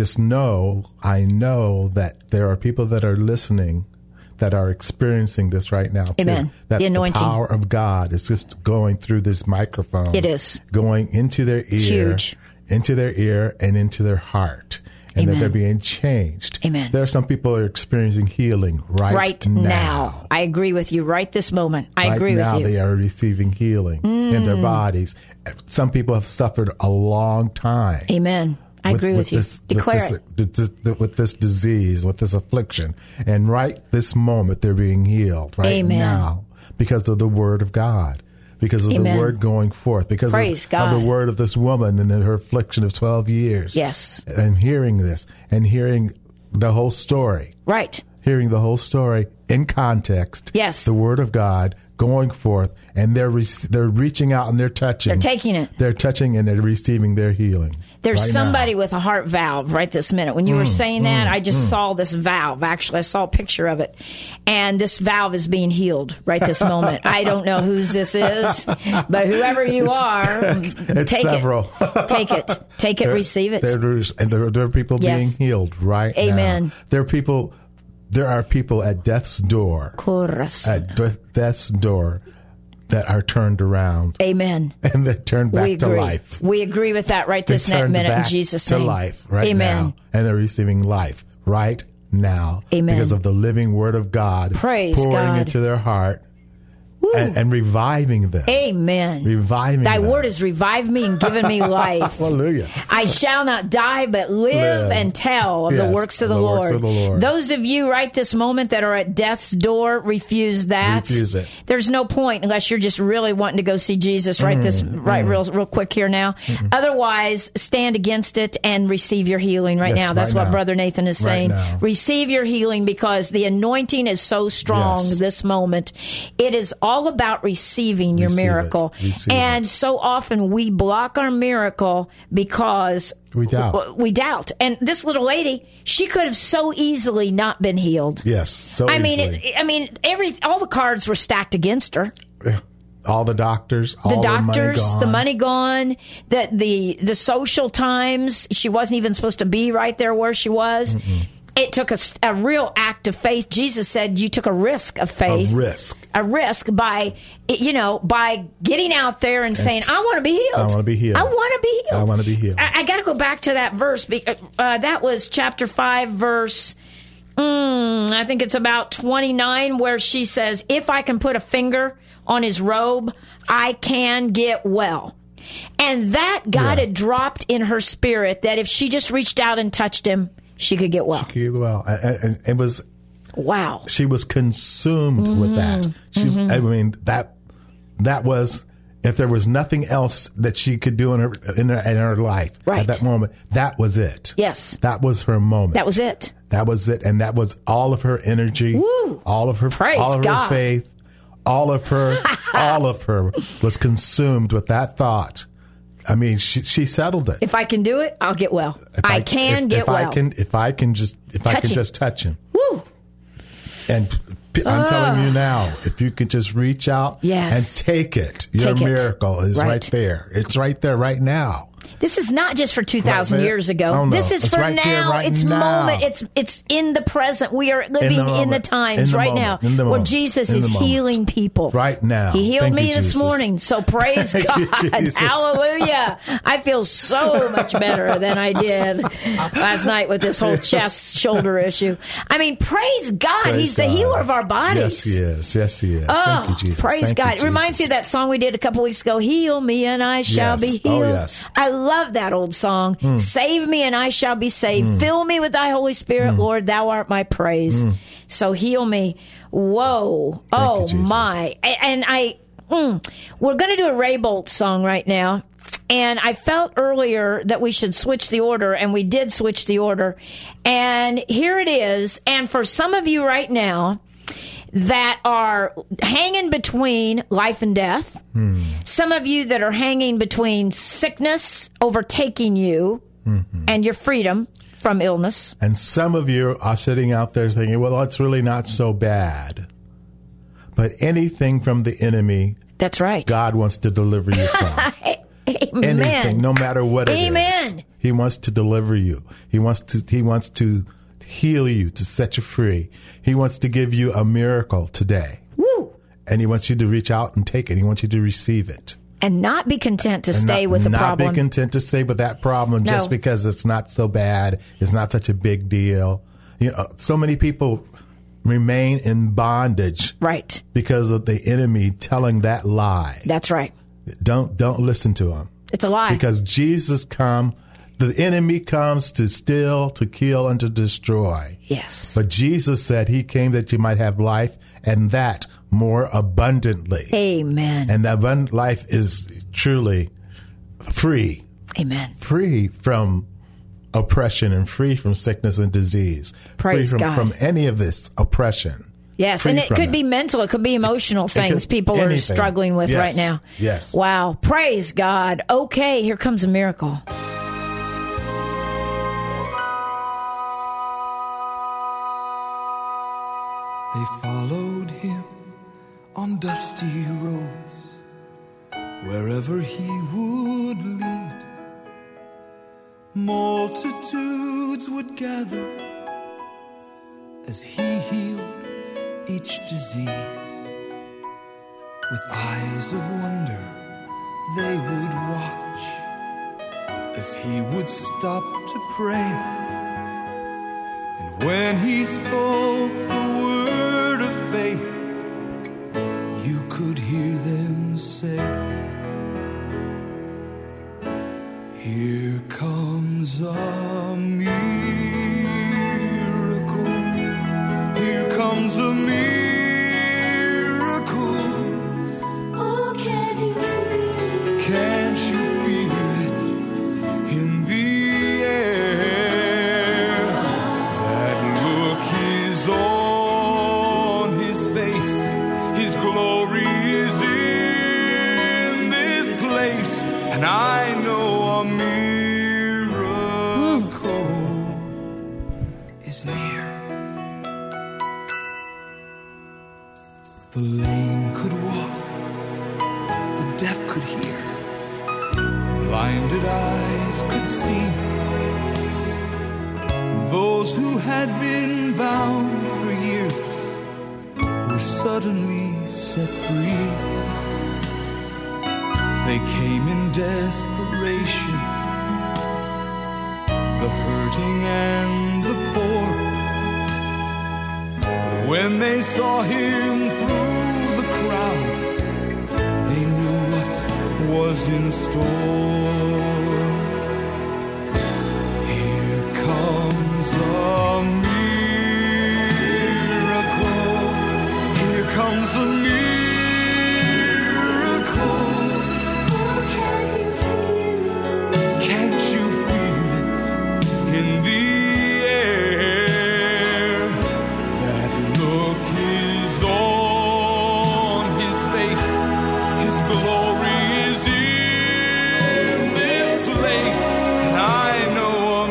know that there are people that are listening that are experiencing this right now, too. Amen. That the anointing. The power of God is just going through this microphone. It is. Going into their ear. It's huge. Into their ear and into their heart. And Amen. that they're being changed. Amen. There are some people who are experiencing healing right now. I agree with you right this moment. I agree with you. Right now they are receiving healing in their bodies. Some people have suffered a long time. Amen. I agree with you. Declare it. With this disease, with this affliction. And right this moment they're being healed now because of the word of God. Because of the word going forth. Because of the word of this woman and her affliction of 12 years. Yes. And hearing this and hearing the whole story. Right. hearing the whole story in context. Yes. The Word of God going forth, and they're reaching out and they're touching. They're taking it. They're touching and they're receiving their healing. There's right somebody now. with a heart valve right this minute. When you were saying that, I just saw this valve. Actually, I saw a picture of it. And this valve is being healed right this moment. I don't know whose this is, but whoever you are, it's take several. it. Take it. Take it. Receive it. There are people being healed right Amen. now. There are people at death's door. Death's door that are turned around. Amen. And they turn back to life. We agree with that right this minute in Jesus' name. To life right Amen. now. And they're receiving life right now. Amen. Because of the living Word of God Praise pouring God. into their heart and reviving them. Amen. Reviving Thy them. word has revived me and given me life. Hallelujah. I shall not die, but live and tell of the works of the Lord. Works of the Lord. Those of you right this moment that are at death's door, refuse that. Refuse it. There's no point unless you're just really wanting to go see Jesus real quick here now. Otherwise, stand against it and receive your healing right now. That's what Brother Nathan is saying. Now. Receive your healing because the anointing is so strong this moment. It is all about receiving your miracle. And so often we block our miracle because we doubt. And this little lady, she could have so easily not been healed. Yes, so easily. All the cards were stacked against her. All the doctors, the money gone, the social times. She wasn't even supposed to be right there where she was. It took a real act of faith. Jesus said you took a risk of faith. A risk by getting out there and saying, I want to be healed. I want to be healed. I want to be healed. I want to be healed. I got to go back to that verse. That was chapter 5, verse, I think it's about 29, where she says, if I can put a finger on his robe, I can get well. And that God had dropped in her spirit that if she just reached out and touched him, she could get well. She could get well. And it was... Wow. She was consumed with that. I mean, that was... If there was nothing else that she could do in her life at that moment, that was it. Yes. That was her moment. That was it. That was it. And that was all of her energy, all of her her faith, all of her was consumed with that thought. I mean, she settled it. If I can do it, I'll get well. If I can get well. If I can just touch him. Woo. And I'm telling you now, if you could just reach out and take it, your miracle is right there. It's right there right now. This is not just for 2,000 years ago. Oh, no. This is for right now. It's now. moment. It's in the present. We are living in the times right now where Jesus is healing people. Right now. He healed me this morning. So praise God. Hallelujah. I feel so much better than I did last night with this whole chest shoulder issue. I mean, praise God. He's the healer of our bodies. Yes, he is. Yes, he is. Oh, thank you, Jesus. Praise thank God. You, it Jesus. reminds me of that song we did a couple weeks ago, Heal Me and I Shall Be Healed. Oh, yes. I love that old song. Save me and I shall be saved. Fill me with thy Holy Spirit, Lord, thou art my praise. So heal me. Whoa. Thank you, my. And we're going to do a Ray Boltz song right now. And I felt earlier that we should switch the order, and we did switch the order. And here it is. And for some of you right now that are hanging between life and death, some of you that are hanging between sickness overtaking you and your freedom from illness. And some of you are sitting out there thinking, well, it's really not so bad. But anything from the enemy, that's right, God wants to deliver you from. Amen. Anything, no matter what it is. He wants to deliver you. He wants to heal you, to set you free. He wants to give you a miracle today. Woo! And he wants you to reach out and take it. He wants you to receive it. And not be content to stay with the problem. Not be content to stay with that problem just because it's not so bad. It's not such a big deal. You know, so many people remain in bondage. Right. Because of the enemy telling that lie. That's right. Don't listen to him. It's a lie. Because the enemy comes to steal, to kill, and to destroy. Yes. But Jesus said he came that you might have life, and that more abundantly. Amen. And that abundant life is truly free. Amen. Free from oppression and free from sickness and disease. Praise free God. from any of this oppression. Yes, Free and it from could be mental. It could be emotional things people are anything. struggling with Yes. right now. Yes. Wow. Praise God. Okay, here comes a miracle. They followed him on dusty roads, wherever he would lead. Multitudes would gather as he healed each disease. With eyes of wonder, they would watch as he would stop to pray. And when he spoke the word of faith, you could hear them say, "Here comes a miracle. Here comes a miracle. Oh, can you feel it? Can't you feel it in the air? That look is on his face. His glory is in this place. And I know a miracle is near. The lame could walk, the deaf could hear, blinded eyes could see. And those who had been bound for years were suddenly set free. They came in desperation, the hurting and the poor. But when they saw him through the crowd, they knew what was in store. Here comes a miracle. Here comes a miracle. Oh, can you feel it? Can't you feel it in the air? That look is on his face. His glory is in this place. And I know a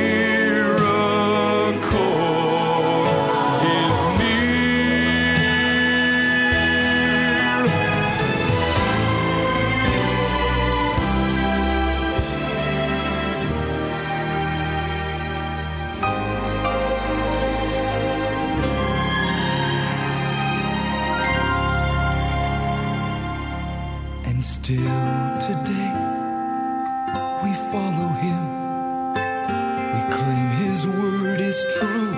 miracle is near. And still today we follow him. We claim his word is true.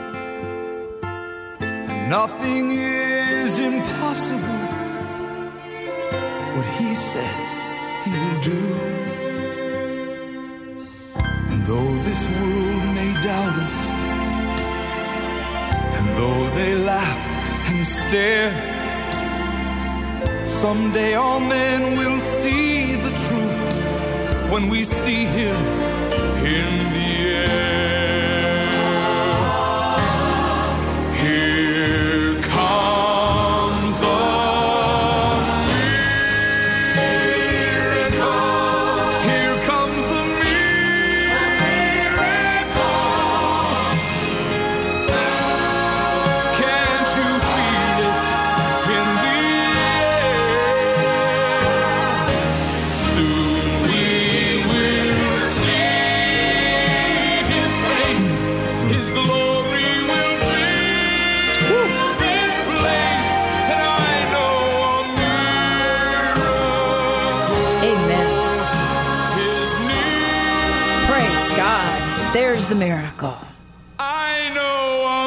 And nothing is impossible. What he says he'll do. And though this world may doubt us, and though they laugh and stare, someday all men will see the truth when we see him in the air. Here comes a miracle. Here comes a miracle. Can't you feel it in the air? Soon we will see his face. His glory will fill this place. And I know a miracle Amen. is near. Praise God. There's the miracle. I know a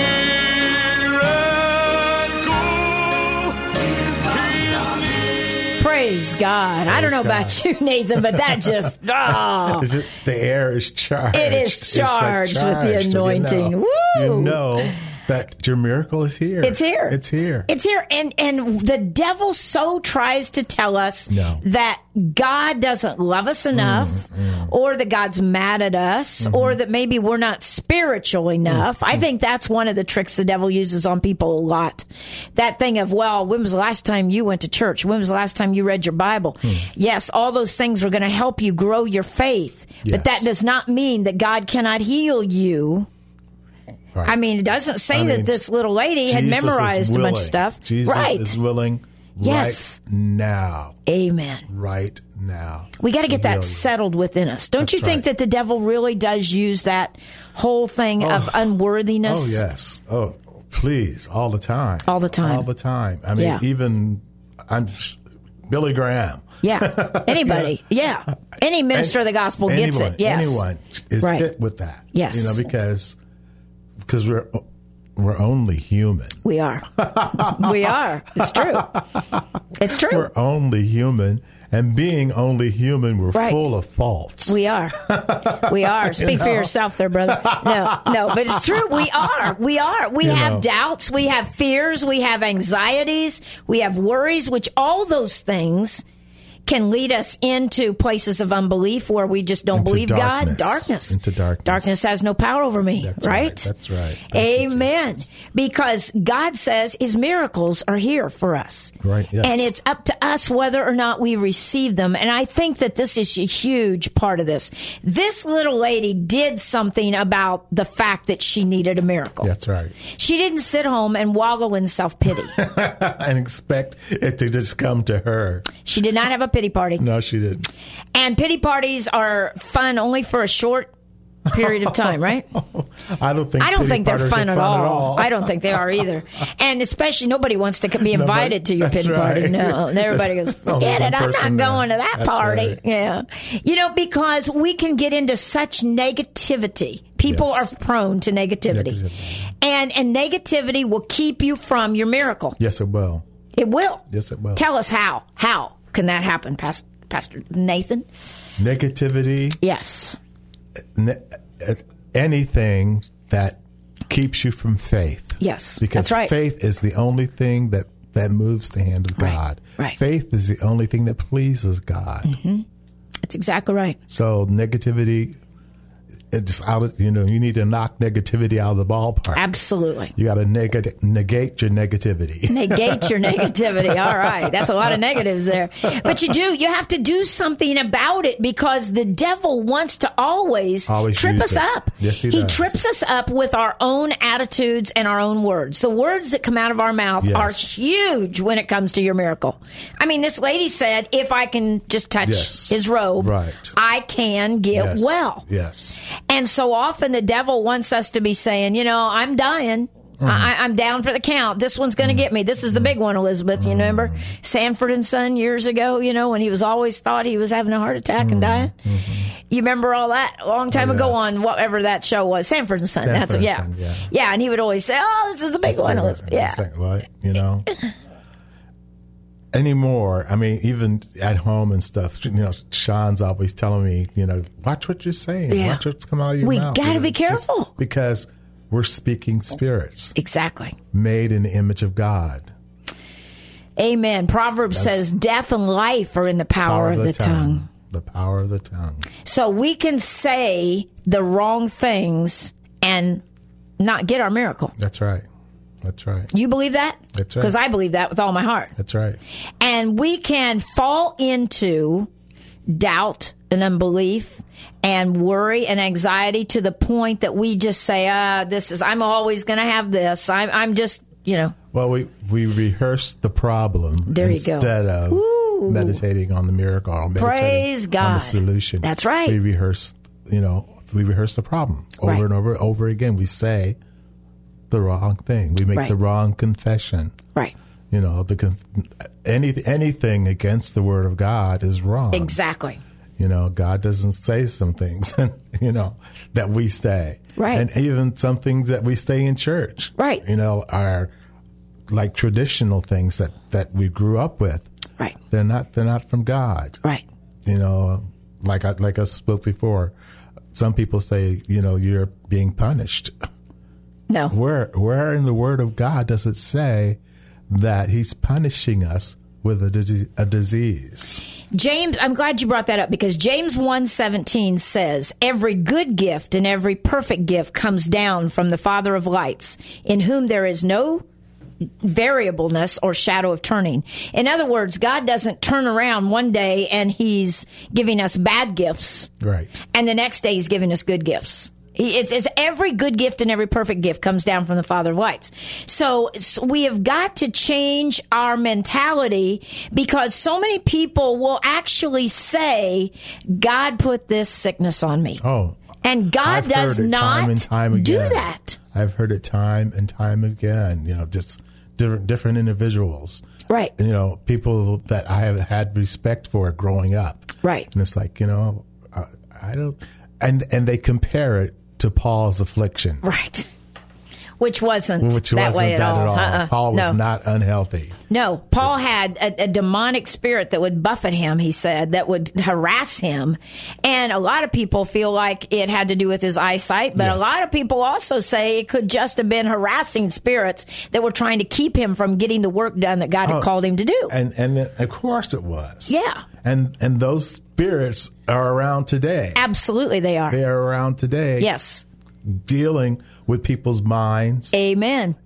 miracle. Praise God. I don't know about you, Nathan, but that just, oh. It's just, the air is charged. It is It's like charged with the charged. anointing. You Woo! know that your miracle is here. It's here. It's here. It's here. And the devil so tries to tell us No. that God doesn't love us enough, or that God's mad at us, or that maybe we're not spiritual enough. I think that's one of the tricks the devil uses on people a lot. That thing of, well, when was the last time you went to church? When was the last time you read your Bible? Yes, all those things are going to help you grow your faith. But that does not mean that God cannot heal you. Right. I mean, it doesn't say that this little lady had Jesus memorized is a bunch of willing. stuff. Jesus right. is willing Yes. right now. Amen. Right now. We got to get heal that you. settled within us. Don't That's you think right. that the devil really does use that whole thing of unworthiness? Oh, yes. Oh, please. All the time. All the time. All the time. I mean, Yeah. even Billy Graham. Yeah. Anybody. Yeah. Any minister of the gospel gets it. Yes. Anyone is Right. hit with that. Yes. You know, because we're only human. We are. We are. It's true. It's true. We're only human, and being only human, we're Right. full of faults. We are. We are. Speak for yourself there, brother. No, but it's true. We are. We are. We You have know. doubts. We have fears. We have anxieties. We have worries, which all those things can lead us into places of unbelief where we just don't Into believe God. darkness. Darkness. Into darkness. Darkness has no power over me. That's right? right. That's right. Thank you, Amen. Jesus. Because God says his miracles are here for us. Right, yes. And it's up to us whether or not we receive them. And I think that this is a huge part of this. This little lady did something about the fact that she needed a miracle. That's right. She didn't sit home and wallow in self-pity. And expect it to just come to her. She did not have a pity party. No, she didn't. And pity parties are fun only for a short period of time, right? I don't think they're pity fun parties at are all. I don't think they are either. And especially nobody wants to be invited to your that's pity party. right. No, and everybody goes, There's only forget one it. I'm person not there. going to that That's party. right. Yeah. You know, because we can get into such negativity. People Yes. are prone to negativity. And negativity will keep you from your miracle. Yes, it will. It will. Yes, it will. Tell us how. How can that happen, Pastor Nathan? Negativity, Yes. anything that keeps you from faith. Yes. Because That's right. faith is the only thing that moves the hand of Right, God. right. Faith is the only thing that pleases God. That's exactly right. So negativity, it just you need to knock negativity out of the ballpark. Absolutely. You got to negate your negativity. Negate your negativity. All right. That's a lot of negatives there. But you have to do something about it because the devil wants to always trip use us it. up. Yes, he does. trips us up with our own attitudes and our own words. The words that come out of our mouth Yes. are huge when it comes to your miracle. I mean, this lady said, if I can just touch Yes. his robe, Right. I can get Yes. well. Yes. And so often the devil wants us to be saying, I'm dying. I'm down for the count. This one's going to get me. This is the big one, Elizabeth. You remember Sanford and Son years ago, when he was always thought he was having a heart attack and dying? You remember all that a long time ago yes. on whatever that show was, Sanford and Son. Sanford and Yeah. Son, yeah. Yeah, and he would always say, oh, this is the big one, Elizabeth. Yeah. What, anymore, I mean, even at home and stuff, Sean's always telling me, watch what you're saying. Yeah. Watch what's coming out of your We mouth. gotta be Just careful. because we're speaking spirits Exactly. made in the image of God. Amen. Proverbs says death and life are in the power of the tongue. The power of the tongue. So we can say the wrong things and not get our miracle. That's right. That's right. You believe that? That's right. Because I believe that with all my heart. That's right. And we can fall into doubt and unbelief and worry and anxiety to the point that we just say, I'm always going to have this. I'm just, Well, we rehearse the problem There you go. instead of meditating on the miracle or meditating Praise on God. the solution. That's right. We rehearse, the problem over Right. and over again. We say the wrong thing. We make Right. the wrong confession. Right. Anything against the word of God is wrong. Exactly. God doesn't say some things, that we say. Right. And even some things that we say in church. Right. Are like traditional things that we grew up with. Right. They're not from God. Right. Like I spoke before, some people say, you're being punished. No. Where in the Word of God does it say that He's punishing us with a disease? James, I'm glad you brought that up because James 1:17 says, every good gift and every perfect gift comes down from the Father of lights, in whom there is no variableness or shadow of turning. In other words, God doesn't turn around one day and He's giving us bad gifts. Right. And the next day He's giving us good gifts. It's every good gift and every perfect gift comes down from the Father of lights. So we have got to change our mentality because so many people will actually say, God put this sickness on me. Oh. And God does not do that. I've heard it time and time again, just different individuals. Right. People that I have had respect for growing up. Right. And it's like, I don't, and they compare it to Paul's affliction. Right. Which wasn't that way at all. Paul was not unhealthy. No, Paul had a demonic spirit that would buffet him, he said, that would harass him. And a lot of people feel like it had to do with his eyesight, but a lot of people also say it could just have been harassing spirits that were trying to keep him from getting the work done that God had called him to do. And of course it was. Yeah. And those spirits are around today. Absolutely they are. They are around today. Yes. Dealing with people's minds. Amen.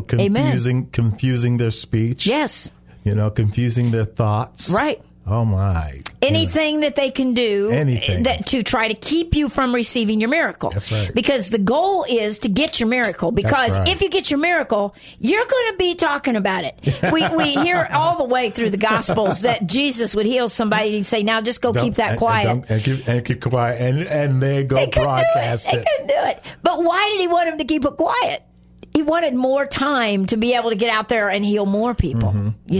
Confusing their speech. Yes. Confusing their thoughts. Right. Oh my. Anything that they can do to try to keep you from receiving your miracle. That's right. Because the goal is to get your miracle. Because if you get your miracle, you're going to be talking about it. We hear all the way through the Gospels that Jesus would heal somebody and he'd say, now just go keep that quiet. And keep quiet. And they go broadcast it. They couldn't do it. But why did he want him to keep it quiet? He wanted more time to be able to get out there and heal more people,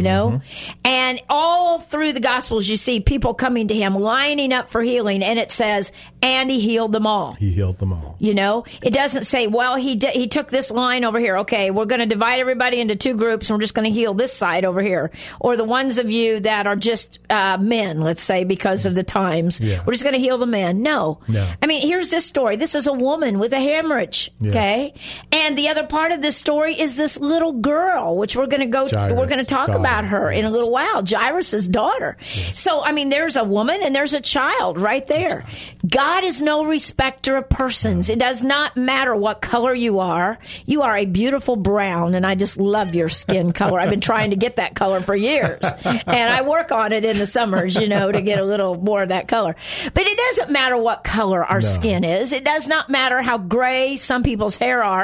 And all through the Gospels, you see people coming to him, lining up for healing, and it says, and he healed them all. He healed them all. It doesn't say, well, he took this line over here. Okay, we're going to divide everybody into two groups, and we're just going to heal this side over here. Or the ones of you that are just men, let's say, because of the times. Yeah. We're just going to heal the men. No. I mean, here's this story. This is a woman with a hemorrhage, okay? And the other part of this story is this little girl, which we're going to talk about her in a little while, Jairus' daughter. Yes. So, I mean, there's a woman and there's a child right there. God is no respecter of persons. It does not matter what color you are. You are a beautiful brown, and I just love your skin color. I've been trying to get that color for years, and I work on it in the summers, to get a little more of that color. But it doesn't matter what color our skin is. It does not matter how gray some people's hair are.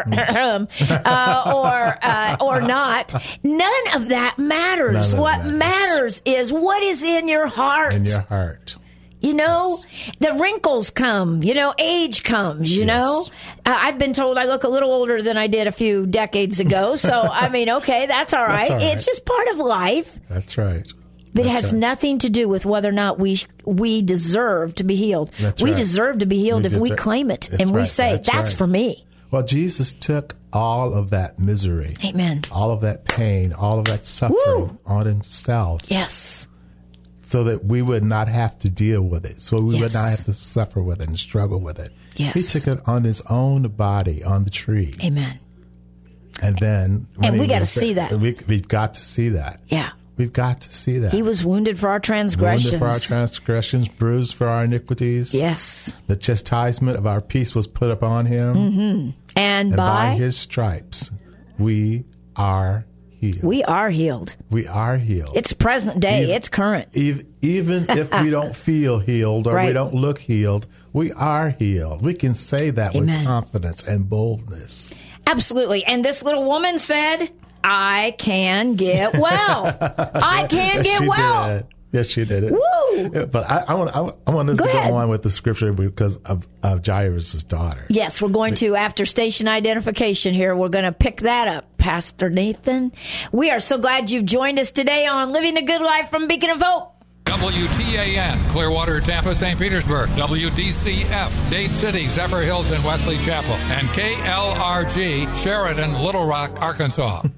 Or not. None of that matters. What matters is what is in your heart. In your heart. The wrinkles come, age comes, I've been told I look a little older than I did a few decades ago. So, I mean, okay, that's all right. It's just part of life. That's right. But it has nothing to do with whether or not we deserve to be healed. We deserve to be healed if we claim it and we say, that's for me. Well, Jesus took all of that misery. Amen. All of that pain, all of that suffering on himself. Yes. So that we would not have to deal with it. So we would not have to suffer with it and struggle with it. Yes. He took it on his own body on the tree. Amen. And then... And we got to see that. We've got to see that. Yeah. We've got to see that. He was wounded for our transgressions. Wounded for our transgressions, bruised for our iniquities. Yes. The chastisement of our peace was put upon him. Mm-hmm. And by his stripes, we are healed. We are healed. We are healed. It's present day. It's current. Even if we don't feel healed or we don't look healed, we are healed. We can say that with confidence and boldness. Absolutely. And this little woman said, I can get well. I can get well. Did. Yes, she did it. Woo! But I want us to go on with the scripture because of Jairus' daughter. Yes, we're going to, after station identification here, we're going to pick that up, Pastor Nathan. We are so glad you've joined us today on Living the Good Life from Beacon of Hope. WTAN, Clearwater, Tampa, St. Petersburg. WDCF, Dade City, Zephyr Hills, and Wesley Chapel. And KLRG, Sheridan, Little Rock, Arkansas.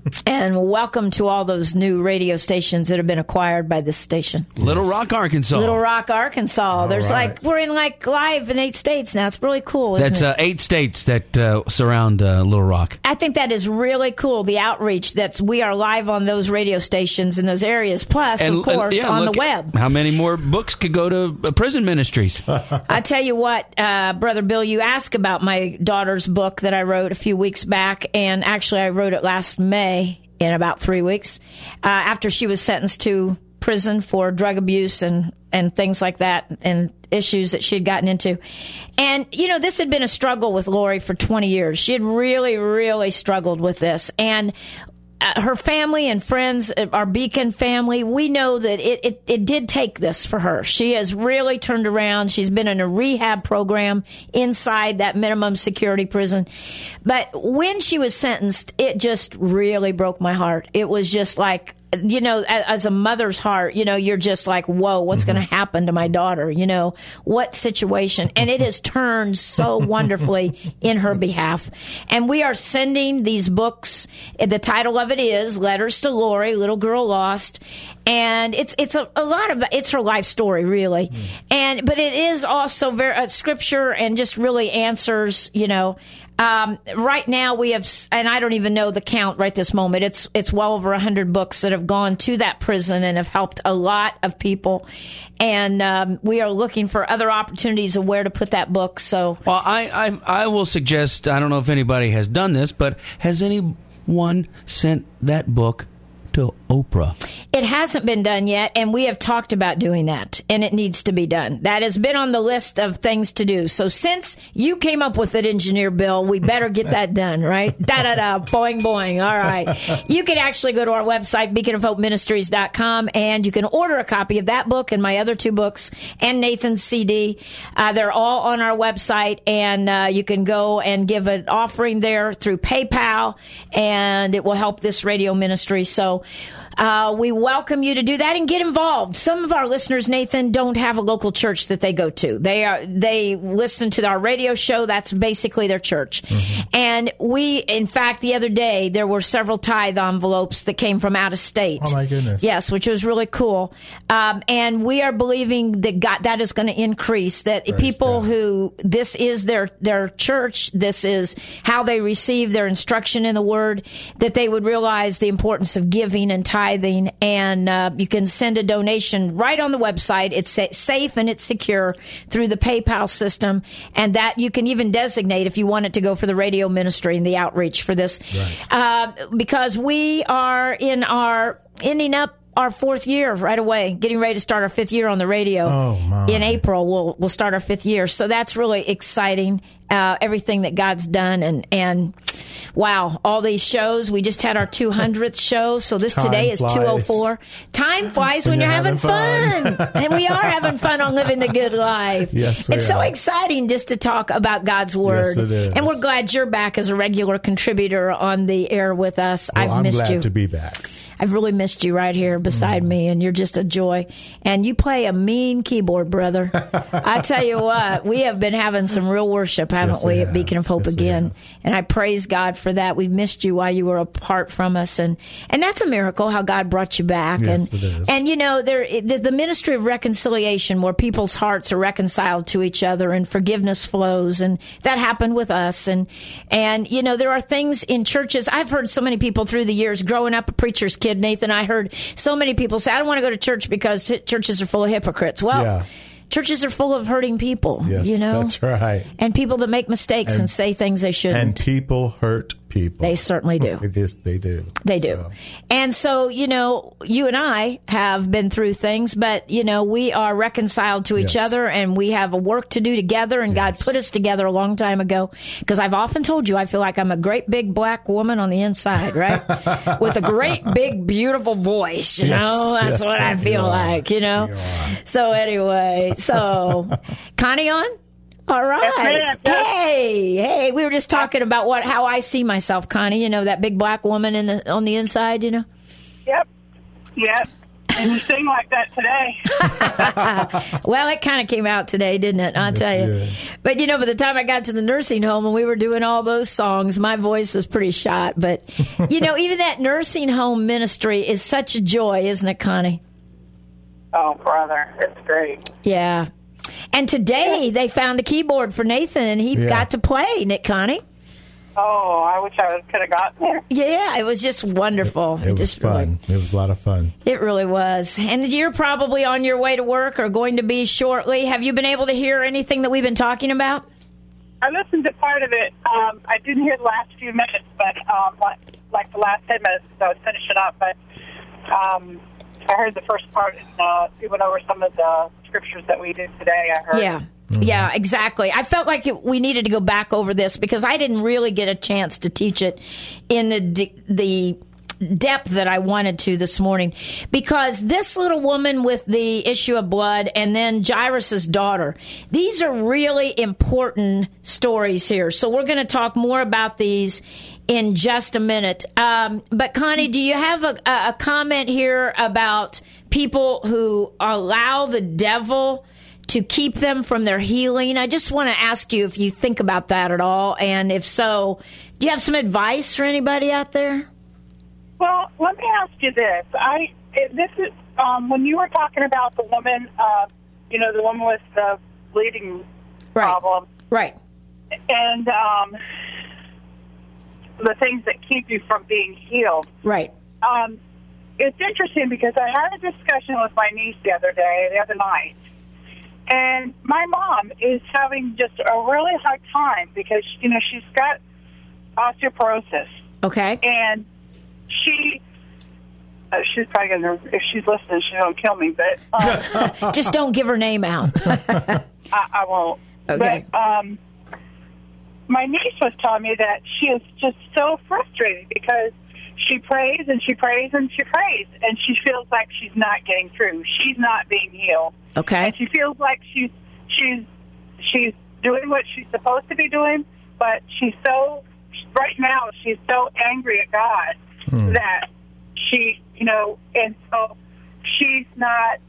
And welcome to all those new radio stations that have been acquired by this station. Little Rock, Arkansas. Little Rock, Arkansas. There's right. we're in live in 8 states now. It's really cool, isn't That's it? 8 states that surround Little Rock. I think that is really cool, the outreach we are live on those radio stations in those areas, plus, of course, on the web. How many more books could go to prison ministries? I tell you what, Brother Bill, you asked about my daughter's book that I wrote a few weeks back, and actually I wrote it last May in about 3 weeks after she was sentenced to prison for drug abuse and things like that and issues that she had gotten into. And, this had been a struggle with Lori for 20 years. She had really, really struggled with this. And her family and friends, our Beacon family, we know that it did take this for her. She has really turned around. She's been in a rehab program inside that minimum security prison. But when she was sentenced, it just really broke my heart. It was just like, as a mother's heart, you're just like, whoa, what's going to happen to my daughter? What situation? And it has turned so wonderfully in her behalf. And we are sending these books. The title of it is Letters to Lori, Little Girl Lost. And it's it's her life story, really. But it is also very scripture and just really answers, right now we have, and I don't even know the count right this moment. It's well over 100 books that have gone to that prison and have helped a lot of people. And we are looking for other opportunities of where to put that book. So, well, I will suggest, I don't know if anybody has done this, but has anyone sent that book to Oprah? It hasn't been done yet, and we have talked about doing that, and it needs to be done. That has been on the list of things to do. So since you came up with it, Engineer Bill, we better get that done, right? Da-da-da, boing, boing. All right. You can actually go to our website, beaconofhopeministries.com, and you can order a copy of that book and my other 2 books and Nathan's CD. They're all on our website, and you can go and give an offering there through PayPal, and it will help this radio ministry. So we welcome you to do that and get involved. Some of our listeners, Nathan, don't have a local church that they go to. They listen to our radio show. That's basically their church. And in fact, the other day, there were several tithe envelopes that came from out of state. Oh, my goodness. Yes, which was really cool. And we are believing that that is going to increase, that people who, this is their church, this is how they receive their instruction in the Word, that they would realize the importance of giving and tithing. And you can send a donation right on the website. It's safe and it's secure through the PayPal system. And that you can even designate if you want it to go for the radio ministry and the outreach for this. Right. Because we are ending up our 4th year right away, getting ready to start our 5th year on the radio. Oh, my. In April, we'll start our 5th year. So that's really exciting. Everything that God's done and wow, all these shows. We just had our 200th show, so today is 204. Time flies when you're having fun. And we are having fun on living the good life. Yes, it's so exciting just to talk about God's Word. Yes, it is. And we're glad you're back as a regular contributor on the air with us. Well, I've missed you. I'm glad to be back. I've really missed you right here beside me, and you're just a joy. And you play a mean keyboard, brother. I tell you what, we have been having some real worship, haven't we, at Beacon of Hope again? And I praise God for that. We've missed you while you were apart from us, and that's a miracle how God brought you back. Yes, it is. And the ministry of reconciliation, where people's hearts are reconciled to each other and forgiveness flows, and that happened with us. And there are things in churches. I've heard so many people through the years growing up a preacher's kid, Nathan, I heard so many people say, I don't want to go to church because churches are full of hypocrites. Well, churches are full of hurting people. Yes, that's right. And people that make mistakes and say things they shouldn't. And people hurt people. They certainly do. They do. They do. And so, you and I have been through things, but, we are reconciled to each other, and we have a work to do together, and God put us together a long time ago. Because I've often told you, I feel like I'm a great big black woman on the inside, right? With a great big beautiful voice, That's what I feel like, So anyway, Connie on? All right. Hey, we were just talking about how I see myself, Connie, that big black woman on the inside, Yep. didn't sing like that today. Well, it kind of came out today, didn't it? I'll tell you. did. But, by the time I got to the nursing home and we were doing all those songs, my voice was pretty shot. But, even that nursing home ministry is such a joy, isn't it, Connie? Oh, brother, it's great. Yeah. And today they found a keyboard for Nathan, and he got to play, Nick, Connie. Oh, I wish I could have gotten there. Yeah, it was just wonderful. It was just fun. It was a lot of fun. It really was. And you're probably on your way to work or going to be shortly. Have you been able to hear anything that we've been talking about? I listened to part of it. I didn't hear the last few minutes, but like the last 10 minutes, because I was finishing up. But I heard the first part. We went over some of the scriptures that we did today. I heard. Yeah. Yeah, exactly. I felt like we needed to go back over this because I didn't really get a chance to teach it in the depth that I wanted to this morning, because this little woman with the issue of blood and then Jairus' daughter, these are really important stories here. So we're going to talk more about these in just a minute. But Connie, do you have a comment here about people who allow the devil to keep them from their healing? I just want to ask you if you think about that at all, and if so, do you have some advice for anybody out there? Well, let me ask you this. This is when you were talking about the woman, the woman with the bleeding problem, right? And the things that keep you from being healed, right? It's interesting because I had a discussion with my niece the other night. And my mom is having just a really hard time because, she's got osteoporosis. Okay. And she's probably going to, if she's listening, she don't kill me, but... just don't give her name out. I won't. Okay. But my niece was telling me that she is just so frustrated because she prays and she prays and she prays, and she feels like she's not getting through. She's not being healed. Okay. And she feels like she's doing what she's supposed to be doing, but right now she's so angry at God that she, and so she's not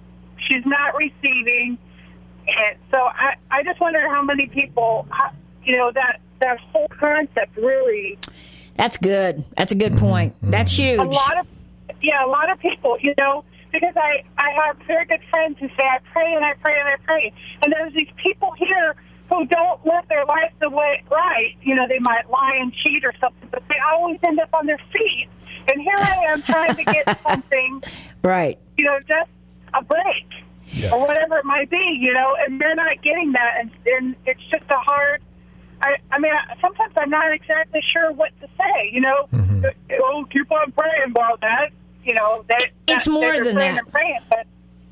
receiving. And so I just wonder how many people, that whole concept really. That's good. That's a good point. That's huge. A lot of people, because I have very good friends who say, I pray and I pray and I pray. And there's these people here who don't live their life the way right. They might lie and cheat or something, but they always end up on their feet. And here I am trying to get something, right? Just a break or whatever it might be, and they're not getting that. And it's just a hard... I mean, sometimes I'm not exactly sure what to say, Oh, keep on praying about that, It's more than that. Praying, but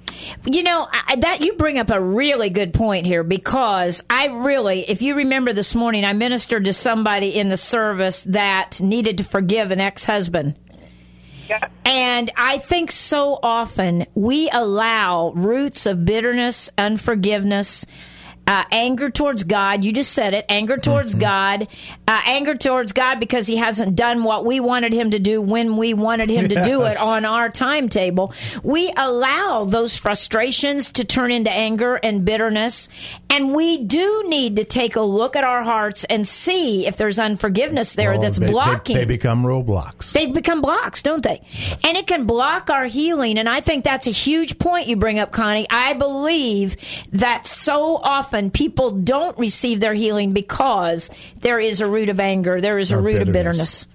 that you bring up a really good point here, because if you remember this morning, I ministered to somebody in the service that needed to forgive an ex-husband. Yeah. And I think so often we allow roots of bitterness, unforgiveness, anger towards God. You just said it. Anger towards God. Anger towards God because he hasn't done what we wanted him to do when we wanted him to do it on our timetable. We allow those frustrations to turn into anger and bitterness. And we do need to take a look at our hearts and see if there's unforgiveness there that's blocking. They become roadblocks. They become blocks, don't they? And it can block our healing. And I think that's a huge point you bring up, Connie. I believe that so often people don't receive their healing because there is a root of anger. There is a root of bitterness,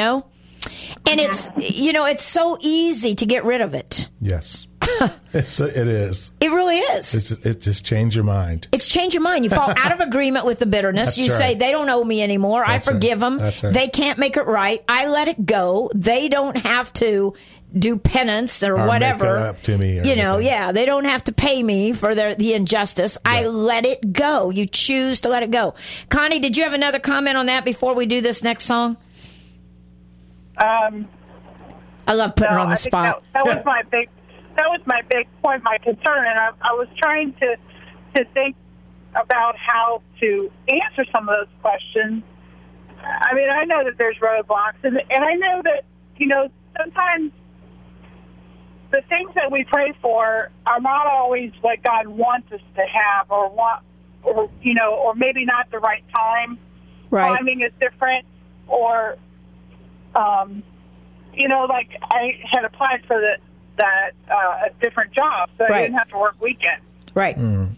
And it's so easy to get rid of it. Yes. It is. It really is. It just changed your mind. It's changed your mind. You fall out of agreement with the bitterness. That's you say, they don't owe me anymore. That's I forgive them. That's right. They can't make it right. I let it go. They don't have to do penance or whatever. Make it up to me. They don't have to pay me for the injustice. Yeah. I let it go. You choose to let it go. Connie, did you have another comment on that before we do this next song? I love putting her on the spot. That was my big. That was my big point, my concern, and I was trying to think about how to answer some of those questions. I mean, I know that there's roadblocks, and I know that sometimes the things that we pray for are not always what God wants us to have, or maybe not the right time. Right. Timing is different, or like I had applied for a different job, so I didn't have to work weekends. Right. And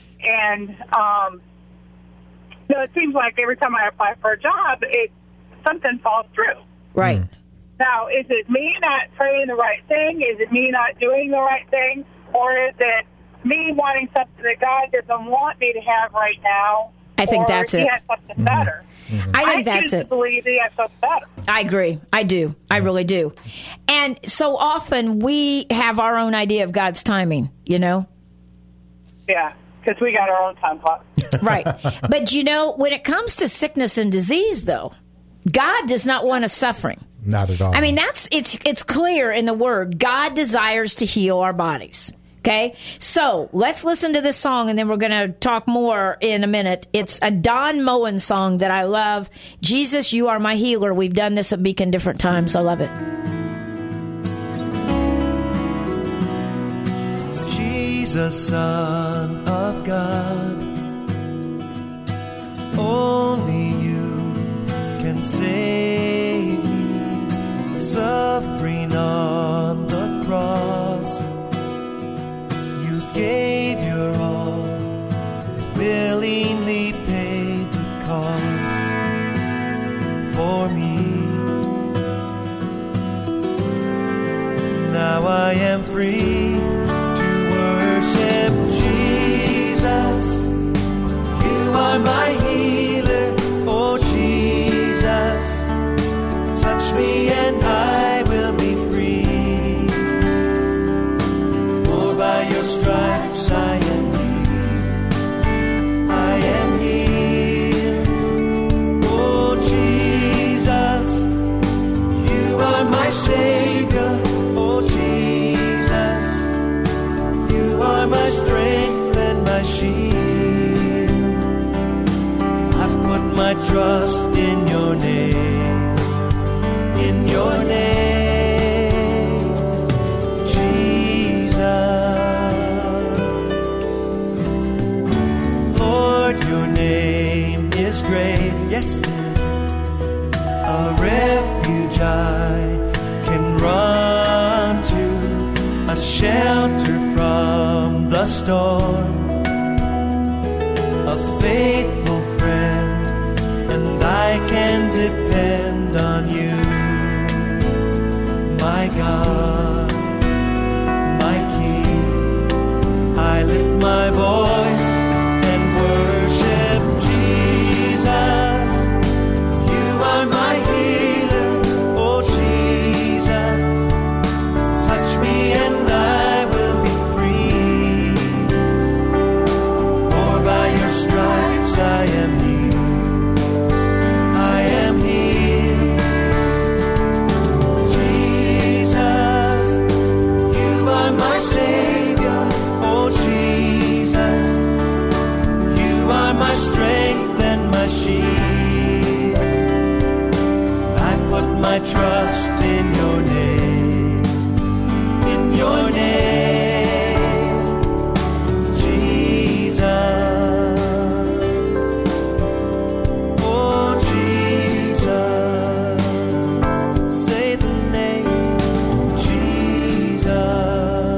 it seems like every time I apply for a job, something falls through. Right. Now, is it me not praying the right thing? Is it me not doing the right thing? Or is it me wanting something that God doesn't want me to have right now? I think that's He it. has something better. I think that's choose to it. believe He has something better. I agree. I do. I really do. And so often we have our own idea of God's timing, Yeah, because we got our own time clock. Right. But when it comes to sickness and disease, though, God does not want us suffering. Not at all. I mean, it's clear in the Word. God desires to heal our bodies. Okay? So let's listen to this song, and then we're going to talk more in a minute. It's a Don Moen song that I love. Jesus, You Are My Healer. We've done this at Beacon different times. I love it. Jesus, Son of God, only You can save me. Suffering on the cross, You gave Your all, willingly paid the cost for me. Now I am free to worship Jesus. You are my healer, oh Jesus. Touch me and I will be free. For by Your stripes I am healed. I am healed. Oh Jesus, You are my Savior. Oh Jesus, You are my strength and my shield. I put my trust in Your name, in Your name, Jesus. Lord, Your name is great, yes it is, a refuge I can run to, a shelter from the storm, a faithful friend, and I can depend on You, my God, my King. I lift my voice and worship Jesus. You are my healer, oh Jesus. Touch me and I will be free. For by Your stripes I am healed. I am healed. Jesus, You are my Savior, oh Jesus. You are my strength and my shield. I put my trust in Your name, in Your name, Jesus. Oh Jesus, say the name, Jesus.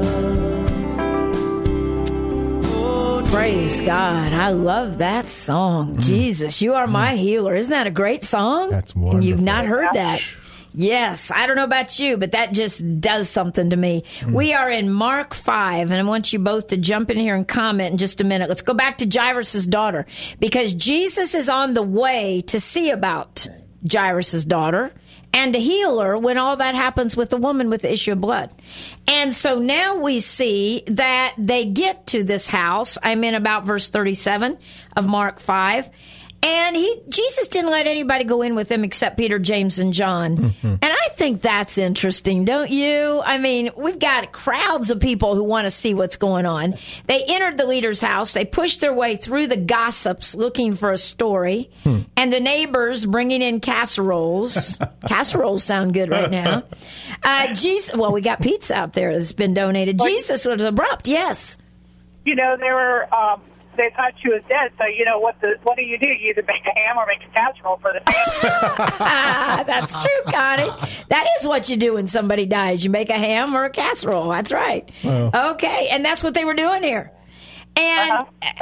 Oh, Praise God. I love that song. Jesus, You Are My Healer. Isn't that a great song? That's And you've wonderful. not heard that. Yes. I don't know about you, but that just does something to me. We are in Mark 5, and I want you both to jump in here and comment in just a minute. Let's go back to Jairus' daughter, because Jesus is on the way to see about Jairus' daughter and to heal her when all that happens with the woman with the issue of blood. And so now we see that they get to this house. I'm in about verse 37 of Mark 5. And Jesus didn't let anybody go in with him except Peter, James, and John. And I think that's interesting, don't you? I mean, we've got crowds of people who want to see what's going on. They entered the leader's house. They pushed their way through the gossips looking for a story. And the neighbors bringing in casseroles. Casseroles sound good right now. Jesus, well, we got pizza out there that's been donated. Jesus was abrupt, yes. You know, they thought she was dead, so what do? You either make a ham or make a casserole for the family. That's true, Connie. That is what you do when somebody dies. You make a ham or a casserole. That's right. Okay, and that's what they were doing here. And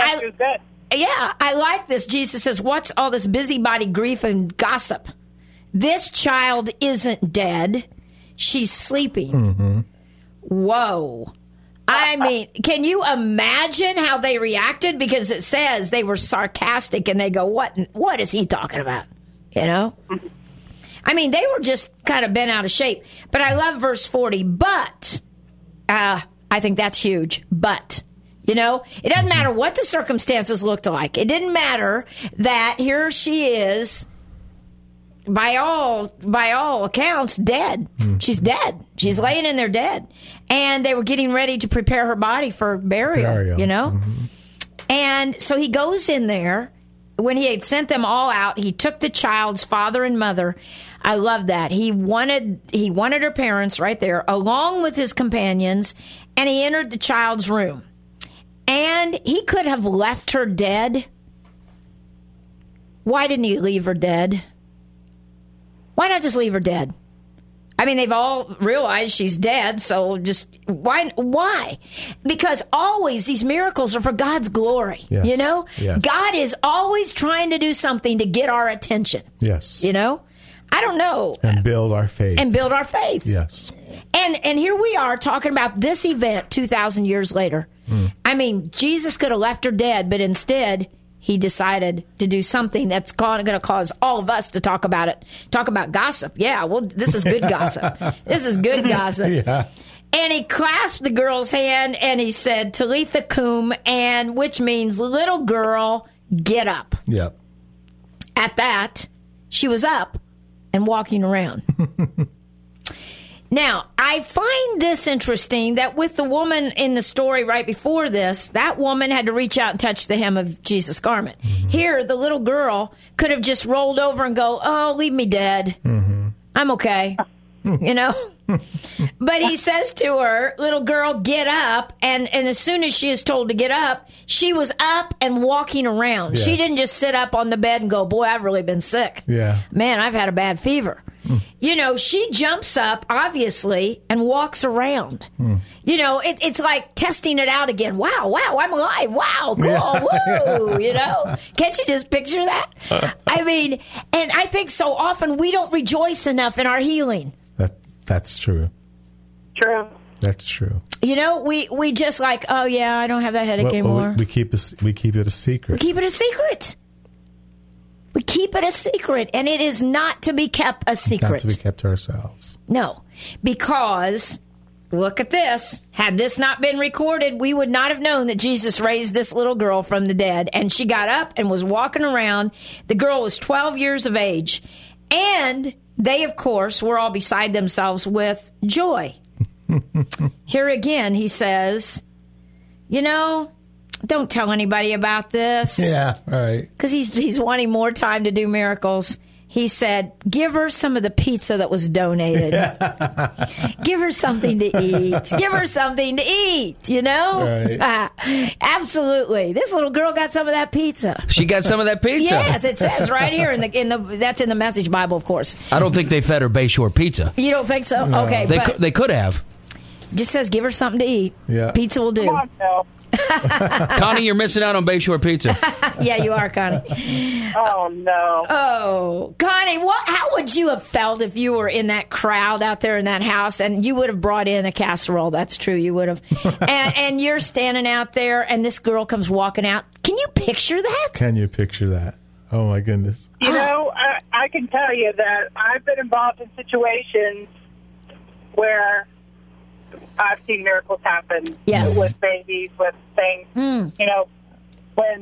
I like this. Jesus says, what's all this busybody grief and gossip? This child isn't dead. She's sleeping. Whoa. I mean, can you imagine how they reacted? Because it says they were sarcastic and they go, what is he talking about? You know? I mean, they were just kind of bent out of shape. But I love verse 40. But, I think that's huge. But, it doesn't matter what the circumstances looked like. It didn't matter that here she is, by all accounts, dead. She's dead. She's laying in there dead. And they were getting ready to prepare her body for burial. And so he goes in there. When he had sent them all out, he took the child's father and mother. I love that. He wanted her parents right there, along with his companions, and he entered the child's room. And he could have left her dead. Why didn't he leave her dead? Why not just leave her dead? I mean, they've all realized she's dead, so just why? Because always these miracles are for God's glory, Yes. Yes. God is always trying to do something to get our attention. Yes. I don't know. And build our faith. Yes. And here we are talking about this event 2,000 years later. I mean, Jesus could have left her dead, but instead he decided to do something that's going to cause all of us to talk about it. Talk about gossip. Yeah, well, this is good gossip. This is good gossip. Yeah. And he clasped the girl's hand and he said, Talitha cum, and which means, little girl, get up. Yep. At that, she was up and walking around. Now, I find this interesting that with the woman in the story right before this, that woman had to reach out and touch the hem of Jesus' garment. Here, the little girl could have just rolled over and go, oh, leave me dead. I'm okay. But he says to her, little girl, get up. And as soon as she is told to get up, she was up and walking around. Yes. She didn't just sit up on the bed and go, boy, I've really been sick. Yeah. Man, I've had a bad fever. She jumps up, obviously, and walks around. It's like testing it out again. Wow, I'm alive. Wow, cool. Woo, Can't you just picture that? I mean, and I think so often we don't rejoice enough in our healing. That's true. True. That's true. We just like, oh yeah, I don't have that headache anymore. We keep it a secret. We keep it a secret. We keep it a secret, and it is not to be kept a secret. Not to be kept to ourselves. No, because look at this. Had this not been recorded, we would not have known that Jesus raised this little girl from the dead, and she got up and was walking around. The girl was 12 years of age, and they, of course, were all beside themselves with joy. Here again, he says, don't tell anybody about this. Yeah, right. Because he's wanting more time to do miracles. He said, give her some of the pizza that was donated. Give her something to eat. Give her something to eat, Right. Absolutely. This little girl got some of that pizza. She got some of that pizza. Yes, it says right here in the that's in the Message Bible, of course. I don't think they fed her Bayshore pizza. You don't think so? No. Okay. They could have. Just says give her something to eat. Yeah. Pizza will do. Come on, Phil. Connie, you're missing out on Bayshore pizza. Yeah, you are, Connie. Oh, no. Oh, Connie, how would you have felt if you were in that crowd out there in that house and you would have brought in a casserole? That's true, you would have. and you're standing out there and this girl comes walking out. Can you picture that? Can you picture that? Oh, my goodness. I can tell you that I've been involved in situations where I've seen miracles happen Yes. with babies, with things. When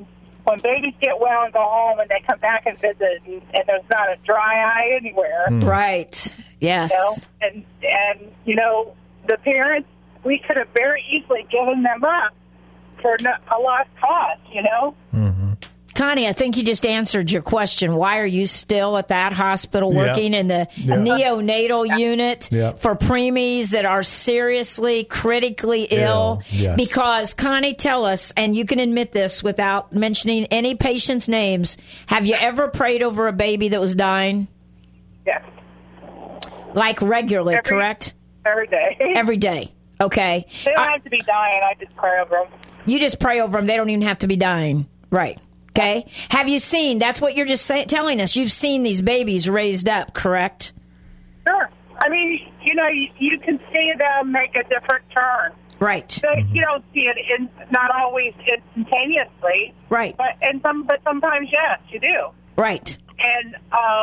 when babies get well and go home and they come back and visit, and there's not a dry eye anywhere. Right. Yes. You know? And you know, the parents, we could have very easily given them up for a lost cause, you know? Connie, I think you just answered your question. Why are you still at that hospital working in the neonatal unit for preemies that are seriously, critically ill? Yes. Because, Connie, tell us, and you can admit this without mentioning any patients' names, have you ever prayed over a baby that was dying? Yes. Like regularly, correct? Every day. Every day. Okay. They don't have to be dying. I just pray over them. You just pray over them. They don't even have to be dying. Right. Okay. Have you seen, that's what you're just telling us, you've seen these babies raised up, correct? Sure. I mean, you know, you can see them make a different turn. Right. So you don't see it not always instantaneously. Right. But sometimes, yes, you do. Right. And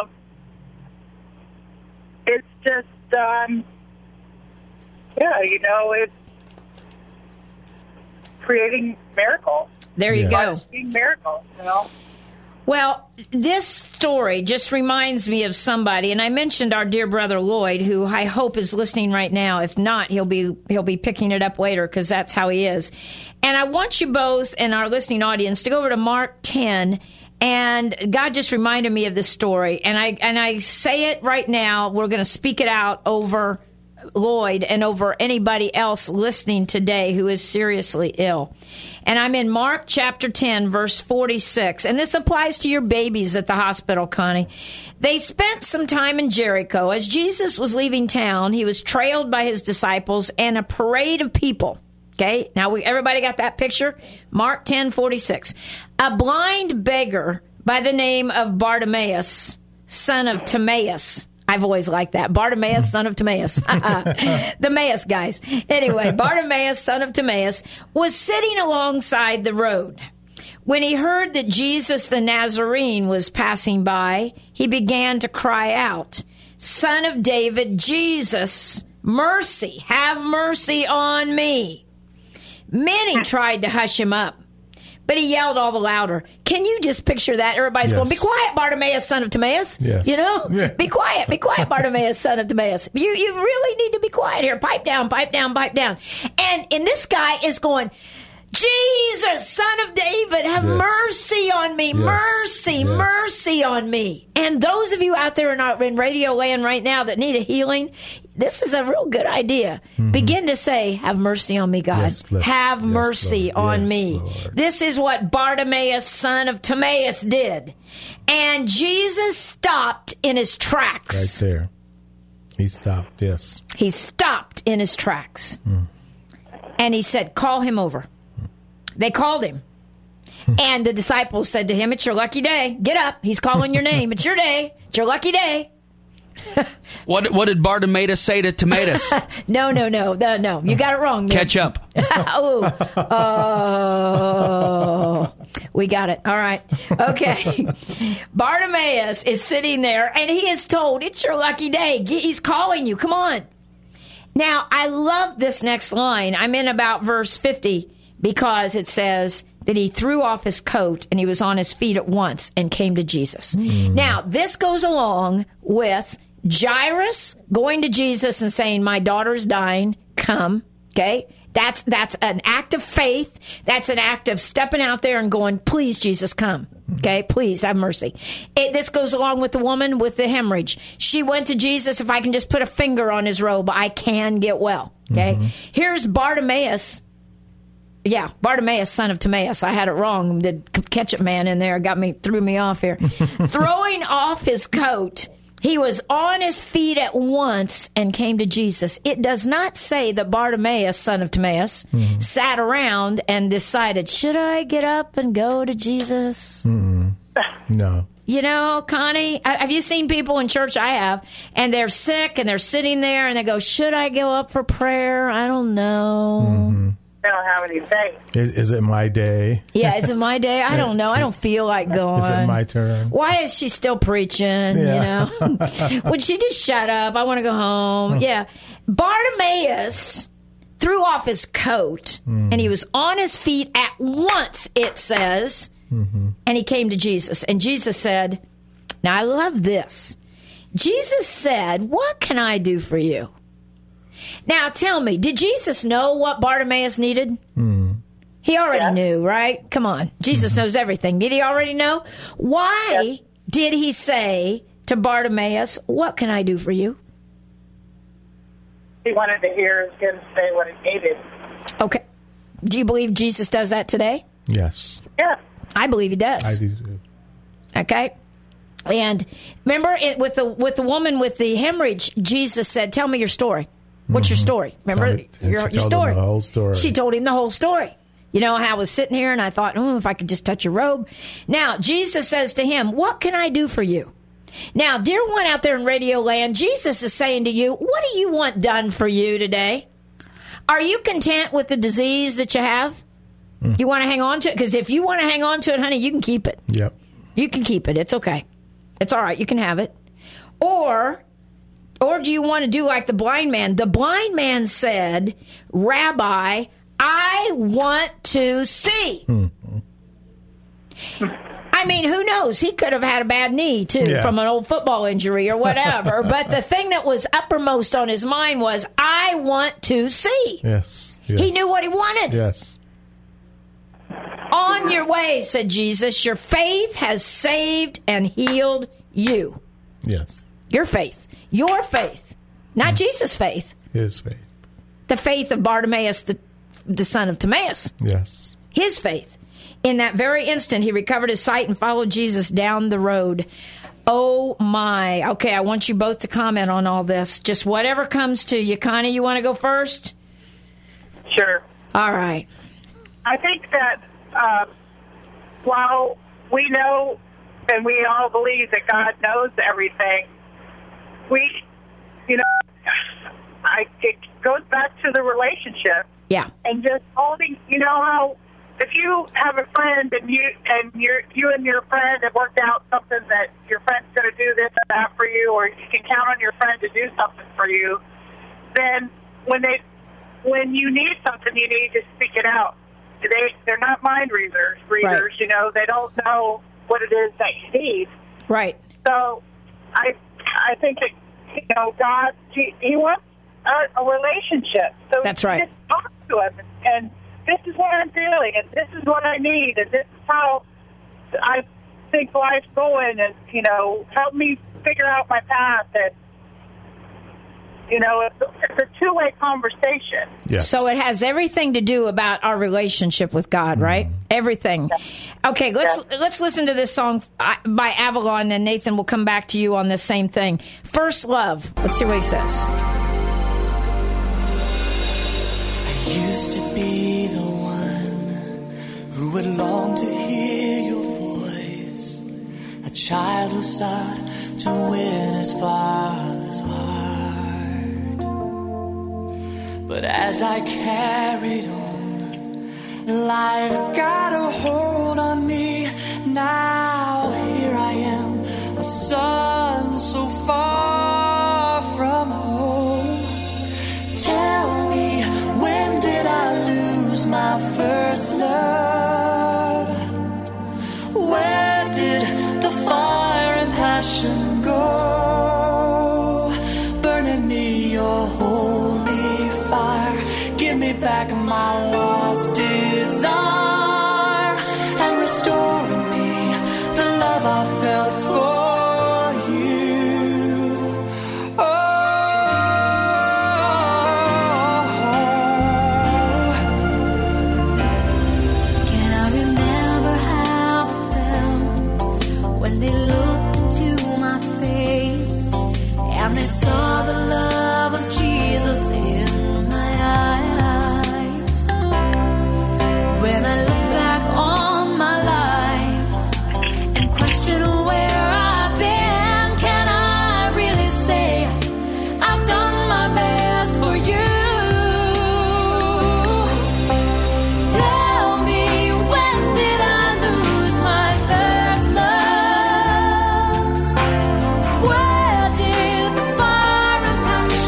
it's just, you know, it's creating miracles. There you go. Miracles, you know. Well, this story just reminds me of somebody, and I mentioned our dear brother Lloyd, who I hope is listening right now. If not, he'll be picking it up later because that's how he is. And I want you both and our listening audience to go over to Mark 10. And God just reminded me of this story, and I say it right now. We're going to speak it out over Lloyd and over anybody else listening today who is seriously ill. And I'm in Mark chapter 10, verse 46. And this applies to your babies at the hospital, Connie. They spent some time in Jericho. As Jesus was leaving town, he was trailed by his disciples and a parade of people. Okay, now everybody got that picture? Mark 10:46. A blind beggar by the name of Bartimaeus, son of Timaeus. I've always liked that. Bartimaeus, son of Timaeus. The Maeus guys. Anyway, Bartimaeus, son of Timaeus, was sitting alongside the road. When he heard that Jesus the Nazarene was passing by, he began to cry out, "Son of David, Jesus, mercy, have mercy on me." Many tried to hush him up, but he yelled all the louder. Can you just picture that? Everybody's going, "Be quiet, Bartimaeus, son of Timaeus." Yes. You know? Yeah. Be quiet, Bartimaeus, son of Timaeus. You really need to be quiet here. Pipe down, pipe down, pipe down. And this guy is going, "Jesus, son of David, have mercy on me. Mercy, mercy on me." And those of you out there in radio land right now that need a healing, this is a real good idea. Begin to say, "Have mercy on me, God. Have mercy on me." Lord. This is what Bartimaeus, son of Timaeus, did. And Jesus stopped in his tracks. Right there. He stopped, yes. He stopped in his tracks. And he said, "Call him over." They called him. And the disciples said to him, "It's your lucky day. Get up. He's calling your name. It's your day. It's your lucky day." What did Bartimaeus say to Timaeus? No. You got it wrong. Catch up. Oh, we got it. All right. Okay. Bartimaeus is sitting there, and he is told, "It's your lucky day. He's calling you. Come on." Now, I love this next line. I'm in about verse 50 because it says that he threw off his coat and he was on his feet at once and came to Jesus. Now, this goes along with Jairus going to Jesus and saying, "My daughter's dying. Come." Okay? That's an act of faith. That's an act of stepping out there and going, "Please, Jesus, come." Okay? Please have mercy. This goes along with the woman with the hemorrhage. She went to Jesus, "If I can just put a finger on his robe, I can get well." Okay? Here's Bartimaeus. Yeah, Bartimaeus, son of Timaeus. I had it wrong. The ketchup man in there threw me off here. Throwing off his coat, he was on his feet at once and came to Jesus. It does not say that Bartimaeus, son of Timaeus, sat around and decided, "Should I get up and go to Jesus?" No. You know, Connie, have you seen people in church? I have. And they're sick and they're sitting there and they go, "Should I go up for prayer? I don't know." They don't have any faith. Is it my day? Yeah, is it my day? I don't know. I don't feel like going. Is it my turn? Why is she still preaching? You know, would she just shut up? I want to go home. Yeah, Bartimaeus threw off his coat and he was on his feet at once. It says, And he came to Jesus. And Jesus said, now I love this. Jesus said, what can I do for you? Now tell me, did Jesus know what Bartimaeus needed? He already knew, right? Come on. Jesus knows everything. Did he already know? Why did he say to Bartimaeus, what can I do for you? He wanted to hear him say what he needed. Okay. Do you believe Jesus does that today? Yes. Yeah. I believe he does. I do too. Okay. And remember, with the woman with the hemorrhage, Jesus said, tell me your story. What's your story? Remember your story. Him the whole story. She told him the whole story. You know how I was sitting here and I thought, if I could just touch your robe. Now, Jesus says to him, what can I do for you? Now, dear one out there in Radio Land, Jesus is saying to you, what do you want done for you today? Are you content with the disease that you have? You want to hang on to it? Because if you want to hang on to it, honey, you can keep it. Yep. You can keep it. It's okay. It's all right. You can have it. Or do you want to do like the blind man? The blind man said, Rabbi, I want to see. I mean, who knows? He could have had a bad knee, too, from an old football injury or whatever. But the thing that was uppermost on his mind was, I want to see. Yes. He knew what he wanted. Yes. On your way, said Jesus. Your faith has saved and healed you. Yes. Your faith. Your faith. Not Jesus' faith. His faith. The faith of Bartimaeus, the son of Timaeus. Yes. His faith. In that very instant, he recovered his sight and followed Jesus down the road. Oh, my. Okay, I want you both to comment on all this. Just whatever comes to you. Connie, you want to go first? Sure. All right. I think that while we know and we all believe that God knows everything, it goes back to the relationship. Yeah. And just holding, how if you have a friend and you and your friend have worked out something that your friend's going to do this or that for you, or you can count on your friend to do something for you, then when you need something, you need to speak it out. They're not mind readers. Right. They don't know what it is that you need. Right. So I think that God he wants a relationship. So that's right. Just talk to him and this is what I'm feeling and this is what I need and this is how I think life's going and help me figure out my path and it's a two-way conversation. Yes. So it has everything to do about our relationship with God, right? Everything. Okay, let's listen to this song by Avalon, and Nathan will come back to you on this same thing. First Love. Let's see what he says. I used to be the one who would long to hear your voice, a child who sought to win his father's heart. But as I carried on, life got a hold on me. Now here I am, a son so far from home. Tell me, when did I lose my first love? Where did the fire and passion go? Burning me your holy fire, give me back my lost desire, and restoring me the love I felt for you. Can I remember how I felt when they looked into my face and they saw the love of Jesus in my eyes? When I look back on my life and question where I've been, can I really say I've done my best for you? Tell me, when did I lose my first love? Where did the fire and passion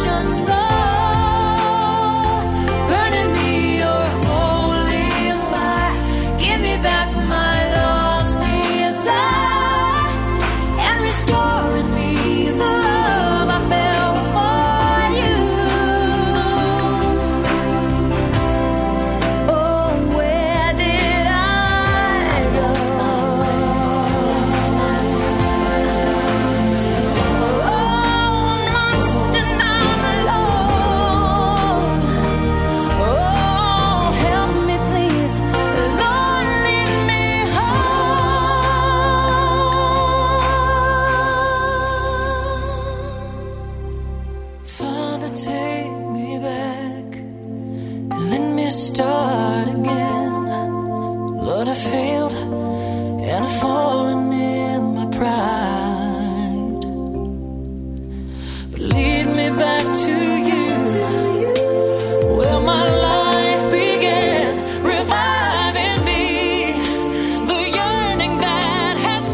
start again. Lord, I failed and I've fallen in my pride. But lead me back to you, where my life began. Revive in me the yearning that has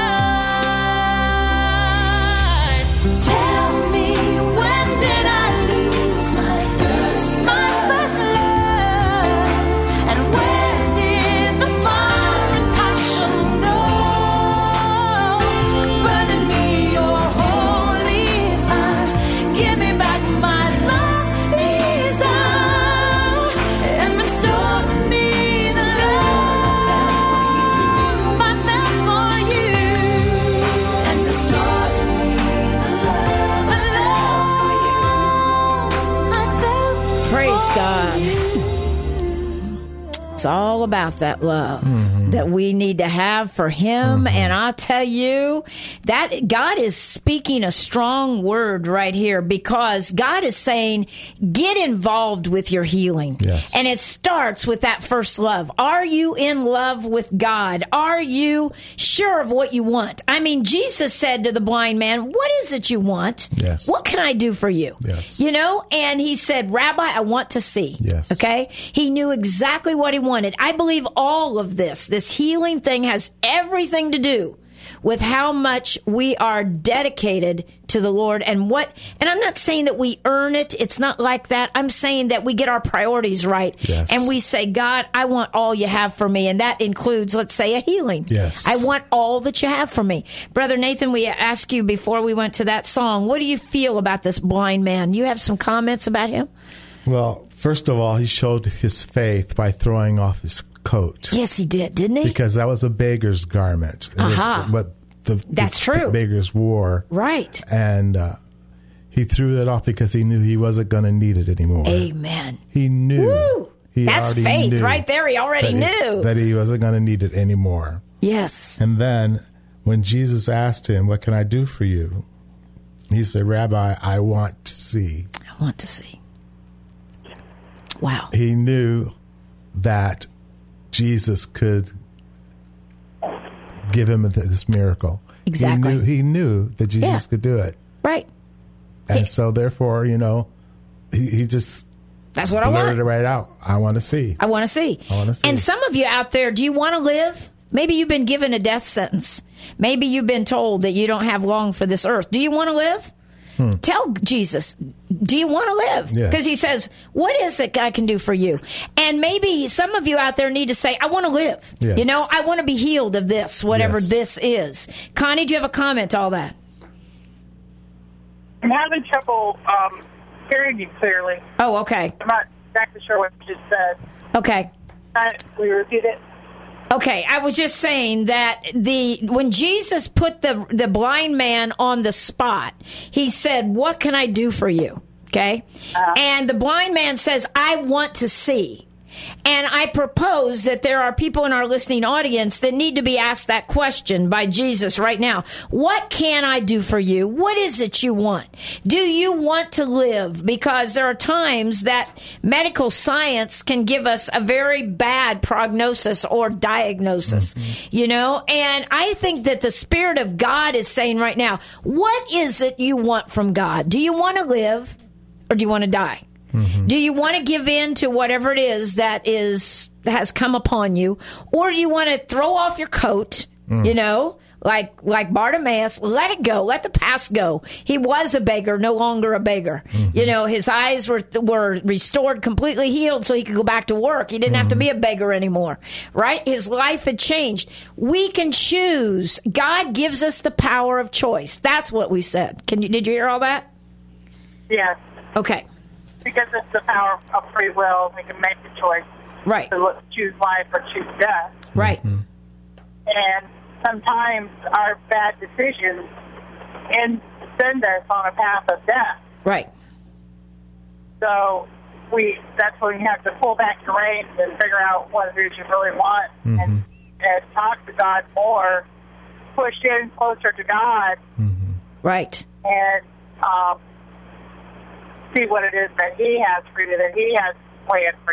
died. Tell me, when did I lose my first love? And where did the fire and passion go? Burning me your holy fire. Give me back my lost desire and restore me the love I felt for you. And restore me the love I felt. Praise God. It's all about that love that we need to have for Him. And I'll tell you that God is speaking a strong word right here, because God is saying, get involved with your healing. Yes. And it starts with that first love. Are you in love with God? Are you sure of what you want? I mean, Jesus said to the blind man, what is it you want? Yes. What can I do for you? Yes. You know, and he said, Rabbi, I want to see. Yes. Okay? He knew exactly what he wanted. I believe all of this healing thing has everything to do with how much we are dedicated to the Lord and I'm not saying that we earn it. It's not like that. I'm saying that we get our priorities right. Yes. And we say, God, I want all you have for me. And that includes, let's say, a healing. Yes. I want all that you have for me. Brother Nathan, we asked you before we went to that song, what do you feel about this blind man? You have some comments about him? Well, first of all, he showed his faith by throwing off his coat. Yes, he did, didn't he? Because that was a beggar's garment. It was what That's true. Beggars wore. Right. And he threw that off because he knew he wasn't going to need it anymore. Amen. He knew. Woo! That's faith knew right there. He already knew. That he wasn't going to need it anymore. Yes. And then when Jesus asked him, what can I do for you? He said, Rabbi, I want to see. I want to see. Wow. He knew that Jesus could give him this miracle. Exactly. He knew that Jesus could do it. Right. And so therefore, he just that's what I want. blurted it right out. I want to see. I want to see. I want to see. And some of you out there, do you want to live? Maybe you've been given a death sentence. Maybe you've been told that you don't have long for this earth. Do you want to live? Tell Jesus, do you want to live? Yes. Because he says, what is it I can do for you? And maybe some of you out there need to say, I want to live. Yes. I want to be healed of this, whatever Yes. this is. Connie, do you have a comment to all that? I'm having trouble hearing you clearly. Oh, okay. I'm not exactly sure what you just said. Okay. Will you repeat it? Okay, I was just saying that when Jesus put the blind man on the spot, he said, what can I do for you? Okay? And the blind man says, I want to see. And I propose that there are people in our listening audience that need to be asked that question by Jesus right now. What can I do for you? What is it you want? Do you want to live? Because there are times that medical science can give us a very bad prognosis or diagnosis, and I think that the Spirit of God is saying right now, what is it you want from God? Do you want to live or do you want to die? Do you want to give in to whatever it is that has come upon you, or do you want to throw off your coat, like Bartimaeus, let it go, let the past go? He was a beggar, no longer a beggar. His eyes were restored, completely healed, so he could go back to work. He didn't have to be a beggar anymore, right? His life had changed. We can choose. God gives us the power of choice. That's what we said. Did you hear all that? Yes. Okay. Because it's the power of free will. We can make the choice Right. to choose life or choose death. Right. And sometimes our bad decisions send us on a path of death. Right. So that's when you have to pull back your reins and figure out what it is you really want and talk to God more, push in closer to God. Right. And see what it is that He has for you, that He has planned for you.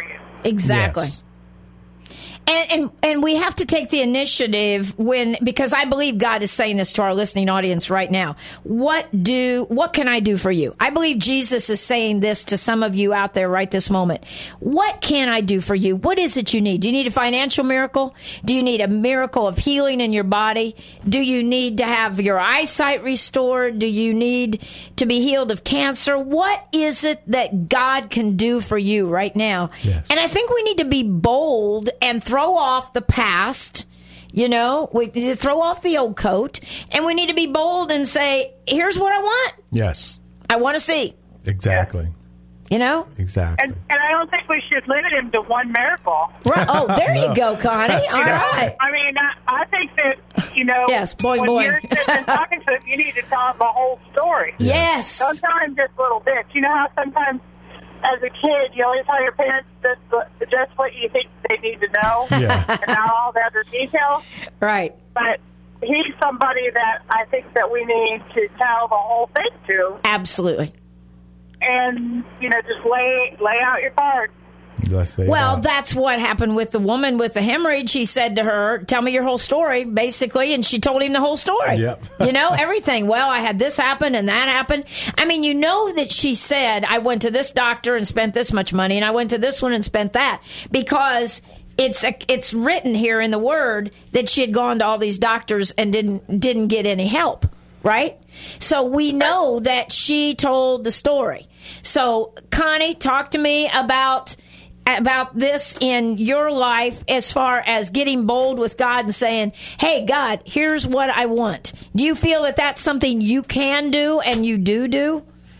Exactly. Yes. And we have to take the initiative because I believe God is saying this to our listening audience right now. What can I do for you? I believe Jesus is saying this to some of you out there right this moment. What can I do for you? What is it you need? Do you need a financial miracle? Do you need a miracle of healing in your body? Do you need to have your eyesight restored? Do you need to be healed of cancer? What is it that God can do for you right now? Yes. And I think we need to be bold and throw off the past, we need to throw off the old coat, and we need to be bold and say, here's what I want. Yes. I want to see. Exactly. Exactly. And I don't think we should limit him to one miracle. Right. Oh, there you go, Connie. All right. I mean, I think that, yes, boing, when boing. you're sitting and talking to him, you need to tell him the whole story. Yes. Don't tell him just little bits. You know how sometimes as a kid, you always tell your parents just what you think they need to know, and not all the other details. Right. But he's somebody that I think that we need to tell the whole thing to. Absolutely. And, just lay out your cards. Well, that's what happened with the woman with the hemorrhage. He said to her, tell me your whole story, basically, and she told him the whole story. Yep. Everything. Well, I had this happen and that happened. I mean, that she said, I went to this doctor and spent this much money, and I went to this one and spent that, because it's written here in the Word that she had gone to all these doctors and didn't get any help. Right? So we know that she told the story. So, Connie, talk to me about this in your life as far as getting bold with God and saying, hey, God, here's what I want. Do you feel that that's something you can do and you do?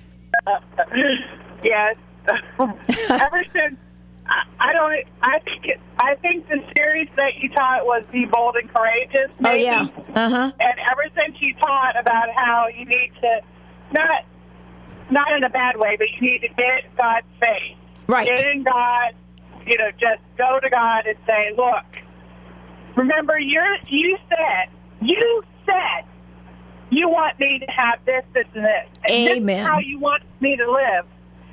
Yes. Ever since I think the series that you taught was Be Bold and Courageous. Maybe. Oh, yeah. Uh-huh. And ever since you taught about how you need to, not in a bad way, but you need to get God's faith. Right. Get in God, just go to God and say, look, remember, you said you want me to have this, this, and this. And Amen. This is how you want me to live.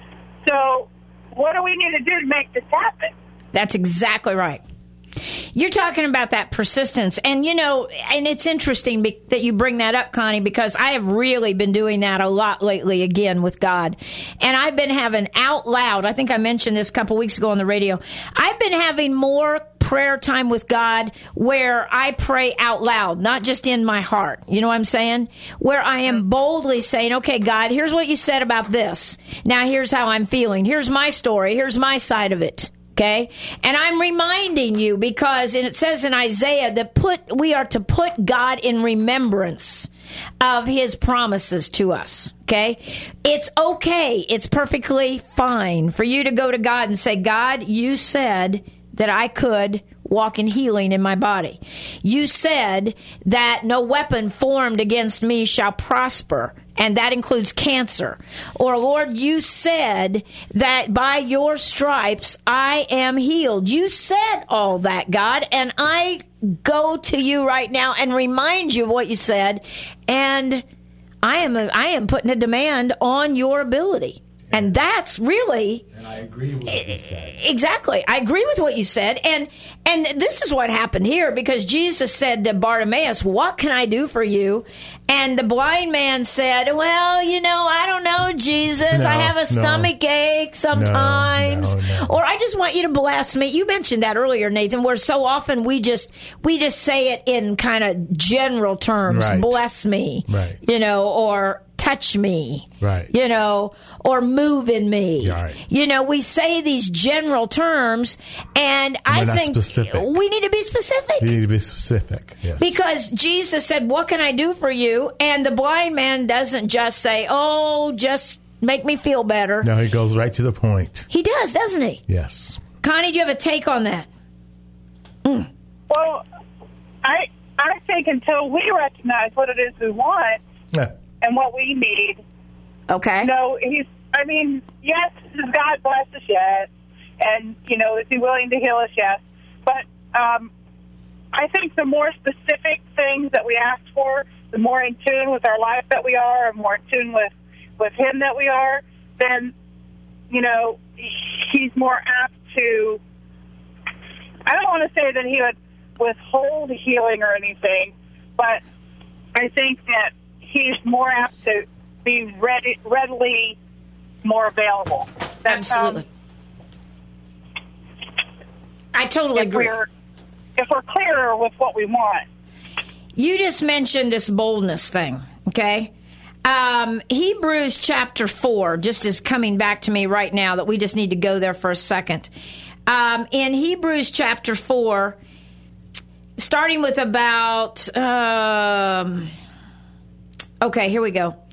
So what do we need to do to make this happen? That's exactly right. You're talking about that persistence. And, and it's interesting that you bring that up, Connie, because I have really been doing that a lot lately again with God. And I've been having out loud, I think I mentioned this a couple weeks ago on the radio, I've been having more prayer time with God where I pray out loud, not just in my heart. You know what I'm saying? Where I am boldly saying, okay, God, here's what you said about this. Now here's how I'm feeling. Here's my story. Here's my side of it. Okay? And I'm reminding you because it says in Isaiah that we are to put God in remembrance of his promises to us. Okay? It's okay. It's perfectly fine for you to go to God and say, God, you said that I could walk in healing in my body. You said that no weapon formed against me shall prosper, and that includes cancer. Or, Lord, you said that by your stripes I am healed. You said all that, God, and I go to you right now and remind you of what you said, and I am putting a demand on your ability. And that's really... And I agree with what you said. Exactly. I agree with what you said. And this is what happened here, because Jesus said to Bartimaeus, what can I do for you? And the blind man said, well, I don't know, Jesus. I have a stomach ache sometimes. No. Or I just want you to bless me. You mentioned that earlier, Nathan, where so often we just say it in kind of general terms. Right. Bless me. Right. or touch me, right? Or move in me. Right. We say these general terms, and I think we need to be specific. You need to be specific, yes. Because Jesus said, what can I do for you? And the blind man doesn't just say, oh, just make me feel better. No, he goes right to the point. He does, doesn't he? Yes. Connie, do you have a take on that? Well, I think until we recognize what it is we want, and what we need. Okay. Yes, does God bless us? Yes. And, is he willing to heal us? Yes. But I think the more specific things that we ask for, the more in tune with our life that we are, and more in tune with him that we are, then, he's more apt to I don't want to say that he would withhold healing or anything, but I think that he's more apt to be readily more available. Absolutely. I totally agree. If we're clearer with what we want. You just mentioned this boldness thing, okay? Hebrews chapter 4 just is coming back to me right now that we just need to go there for a second. In Hebrews chapter 4, starting with about... okay, here we go.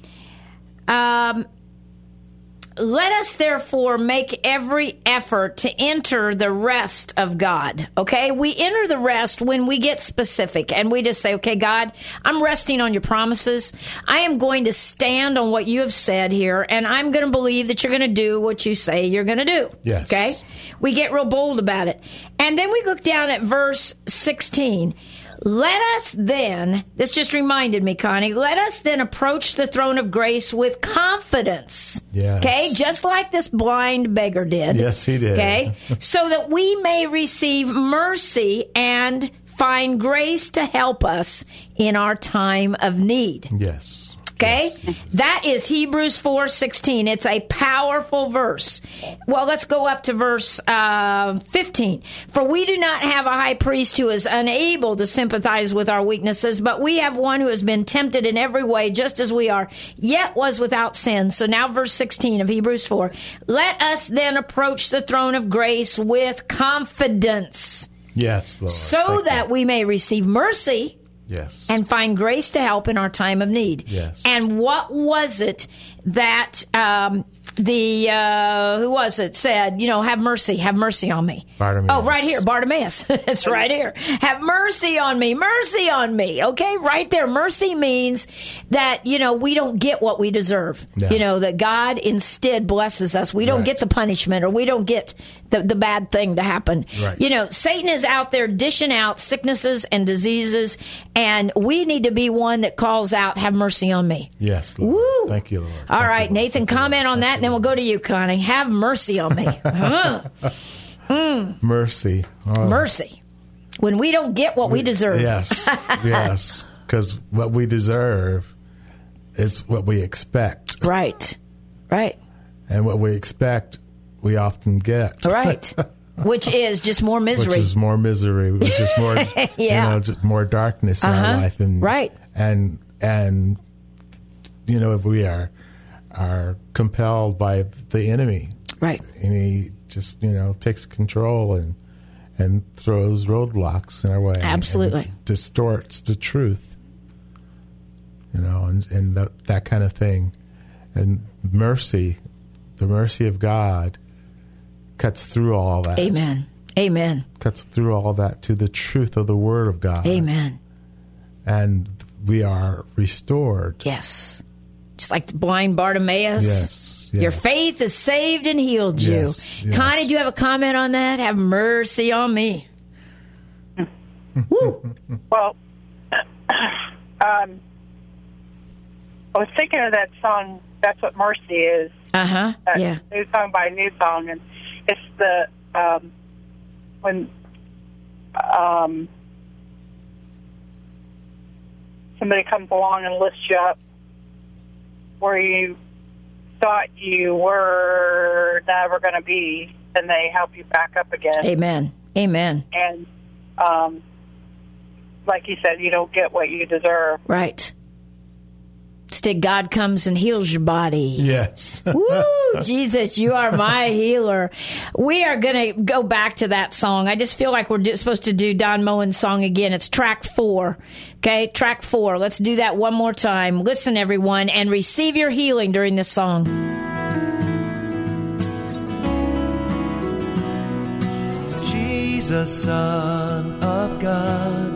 Let us therefore make every effort to enter the rest of God. Okay? We enter the rest when we get specific and we just say, okay, God, I'm resting on your promises. I am going to stand on what you have said here, and I'm going to believe that you're going to do what you say you're going to do. Yes. Okay? We get real bold about it. And then we look down at verse 16. Let us then, this just reminded me, Connie, let us then approach the throne of grace with confidence. Yes. Okay? Just like this blind beggar did. Yes, he did. Okay? So that we may receive mercy and find grace to help us in our time of need. Yes. Okay? Yes. That is Hebrews 4:16. It's a powerful verse. Well, let's go up to verse 15. For we do not have a high priest who is unable to sympathize with our weaknesses, but we have one who has been tempted in every way, just as we are, yet was without sin. So now verse 16 of Hebrews 4. Let us then approach the throne of grace with confidence. Yes, Lord. So Thank that you. we may receive mercy. Yes. And find grace to help in our time of need. Yes. And what was it that who was it, said, have mercy on me? Bartimaeus. Oh, right here, Bartimaeus. It's right here. Have mercy on me, okay? Right there. Mercy means that, we don't get what we deserve. Yeah. That God instead blesses us. We don't Right. get the punishment, or we don't get the bad thing to happen. Right. Satan is out there dishing out sicknesses and diseases, and we need to be one that calls out, have mercy on me. Yes, Lord. Woo! Thank you, Lord. All Thank right, you, Lord. Nathan, Thank you, comment Lord. on that, Thank and then you, we'll go to you, Connie. Have mercy on me. Mercy. Oh. Mercy. When we don't get what we deserve. Yes, yes. Because what we deserve is what we expect. Right. And what we expect, we often get. Right. Which is just more misery. Which is more misery. Which is more, just more darkness in our life. And, right. And if we are compelled by the enemy. Right. And he just, takes control and throws roadblocks in our way. Absolutely. And distorts the truth. And that kind of thing. And mercy, the mercy of God, cuts through all that. Amen. Cuts through all that to the truth of the Word of God. Amen. And we are restored. Yes. Just like the blind Bartimaeus. Yes. Your faith is saved and healed you. Yes. Connie, do you have a comment on that? Have mercy on me. Woo. Well, I was thinking of that song, That's What Mercy Is. Yeah. New song by New Song. And it's the, when somebody comes along and lifts you up where you thought you were never going to be, and they help you back up again. Amen. And like you said, you don't get what you deserve. Right. Instead, God comes and heals your body. Yes. Woo, Jesus, you are my healer. We are going to go back to that song. I just feel like we're supposed to do Don Moen's song again. It's track 4. Okay, track 4. Let's do that one more time. Listen, everyone, and receive your healing during this song. Jesus, Son of God,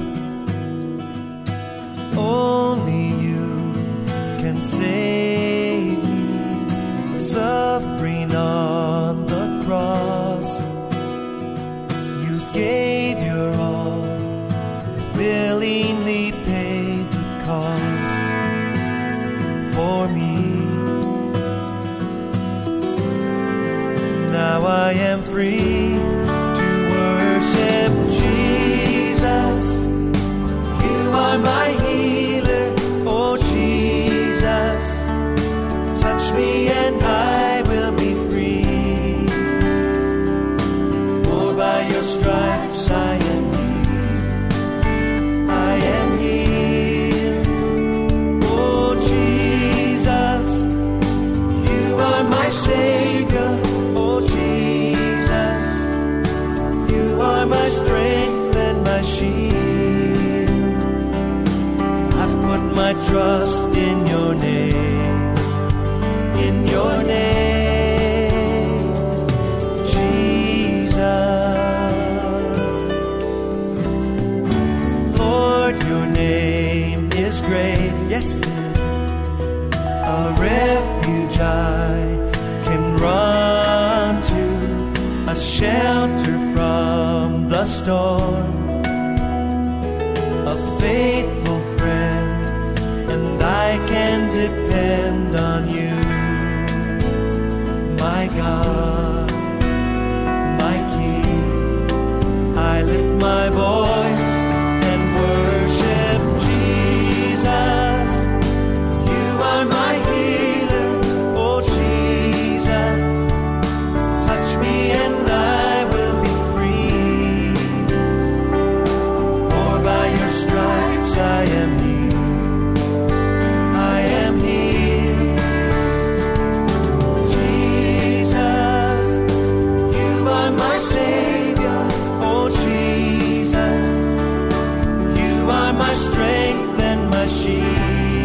only you can save me. Suffering on the cross, you gave your all, willingly paid the cost for me. Now I am free to worship Jesus, you are my healer. Oh, Jesus, touch me and I will be free. For by your stripes I am healed. I am healed. Oh, Jesus, you are my Savior. Oh, Jesus, you are my strength and my shield. I put my trust in your name, in your name, Jesus. Lord, your name is great, yes it is, a refuge I can run to, a shelter from the storm, a faithful friend, and I can depend on you, my God, my King. I lift my voice and worship Jesus. You are my healer, oh Jesus. Touch me and I will be free. For by your stripes I am healed. I am healed. Jesus, you are my Savior, oh Jesus. You are my strength and my shield.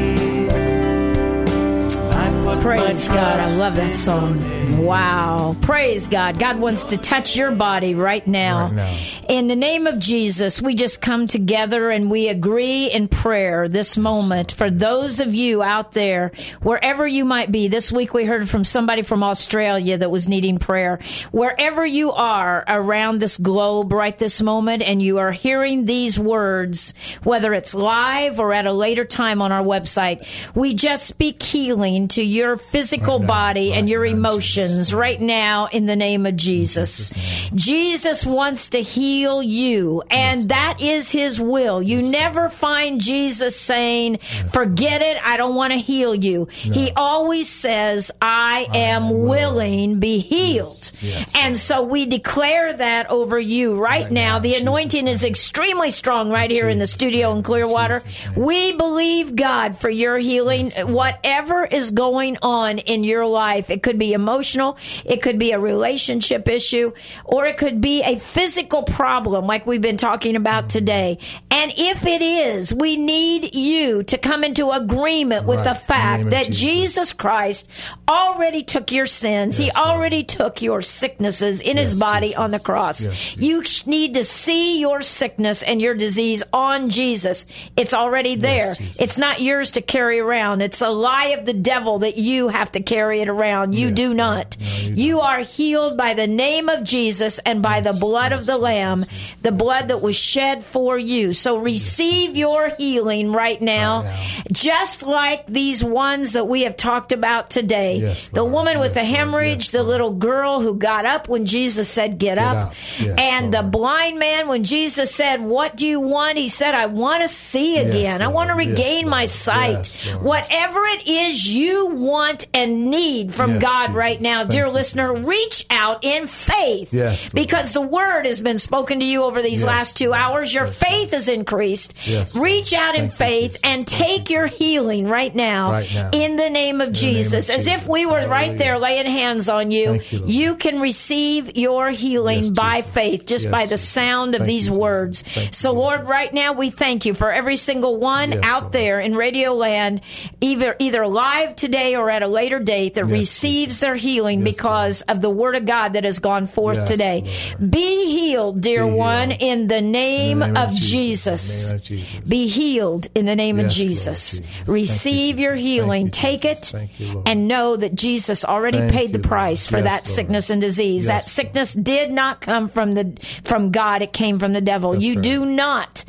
Praise God. I love that song. Wow. Praise God. God wants to touch your body right now. Right now. In the name of Jesus, we just come together and we agree in prayer this moment for those of you out there, wherever you might be. This week we heard from somebody from Australia that was needing prayer. Wherever you are around this globe right this moment and you are hearing these words, whether it's live or at a later time on our website, we just speak healing to your physical body and your emotions right now in the name of Jesus. Jesus wants to heal you, and that is his will. You never find Jesus saying, forget it, I don't want to heal you. No. He always says, I am willing, be healed. Yes. And so we declare that over you right now. The anointing is extremely strong right here in the studio in Clearwater. We believe God for your healing. Whatever is going on in your life, it could be emotional, it could be a relationship issue, or it could be a physical problem like we've been talking about today. And if it is, we need you to come into agreement with the fact that Jesus Christ already took your sins. He already took your sicknesses in his body on the cross. You need to see your sickness and your disease on Jesus. It's already there. It's not yours to carry around. It's a lie of the devil that you have to carry it around. You do not. No, you are healed by the name of Jesus and by the blood of the Lamb, the blood that was shed for you. So receive your healing right now, just like these ones that we have talked about today. The woman with the hemorrhage, the little girl who got up when Jesus said, get up. And the blind man, when Jesus said, what do you want? He said, I want to see again. I want to regain my sight. Whatever it is you want and need from God right now, dear listener, reach out in faith because the word has been spoken to you over these last 2 hours. Your faith is increased. Reach out in faith and take your healing right now in the name of Jesus. As if we were right there laying hands on you, you can receive your healing by faith, just by the sound of these words. So, Lord, right now we thank you for every single one out there in Radio Land, either live today or at a later date, that receives their healing because of the word of God that has gone forth today. Be healed, dear one, in the name of Jesus. Be healed in the name of Jesus. Receive your healing. Take it and know that Jesus already paid the price for that sickness and disease. That sickness did not come from God. It came from the devil. You do not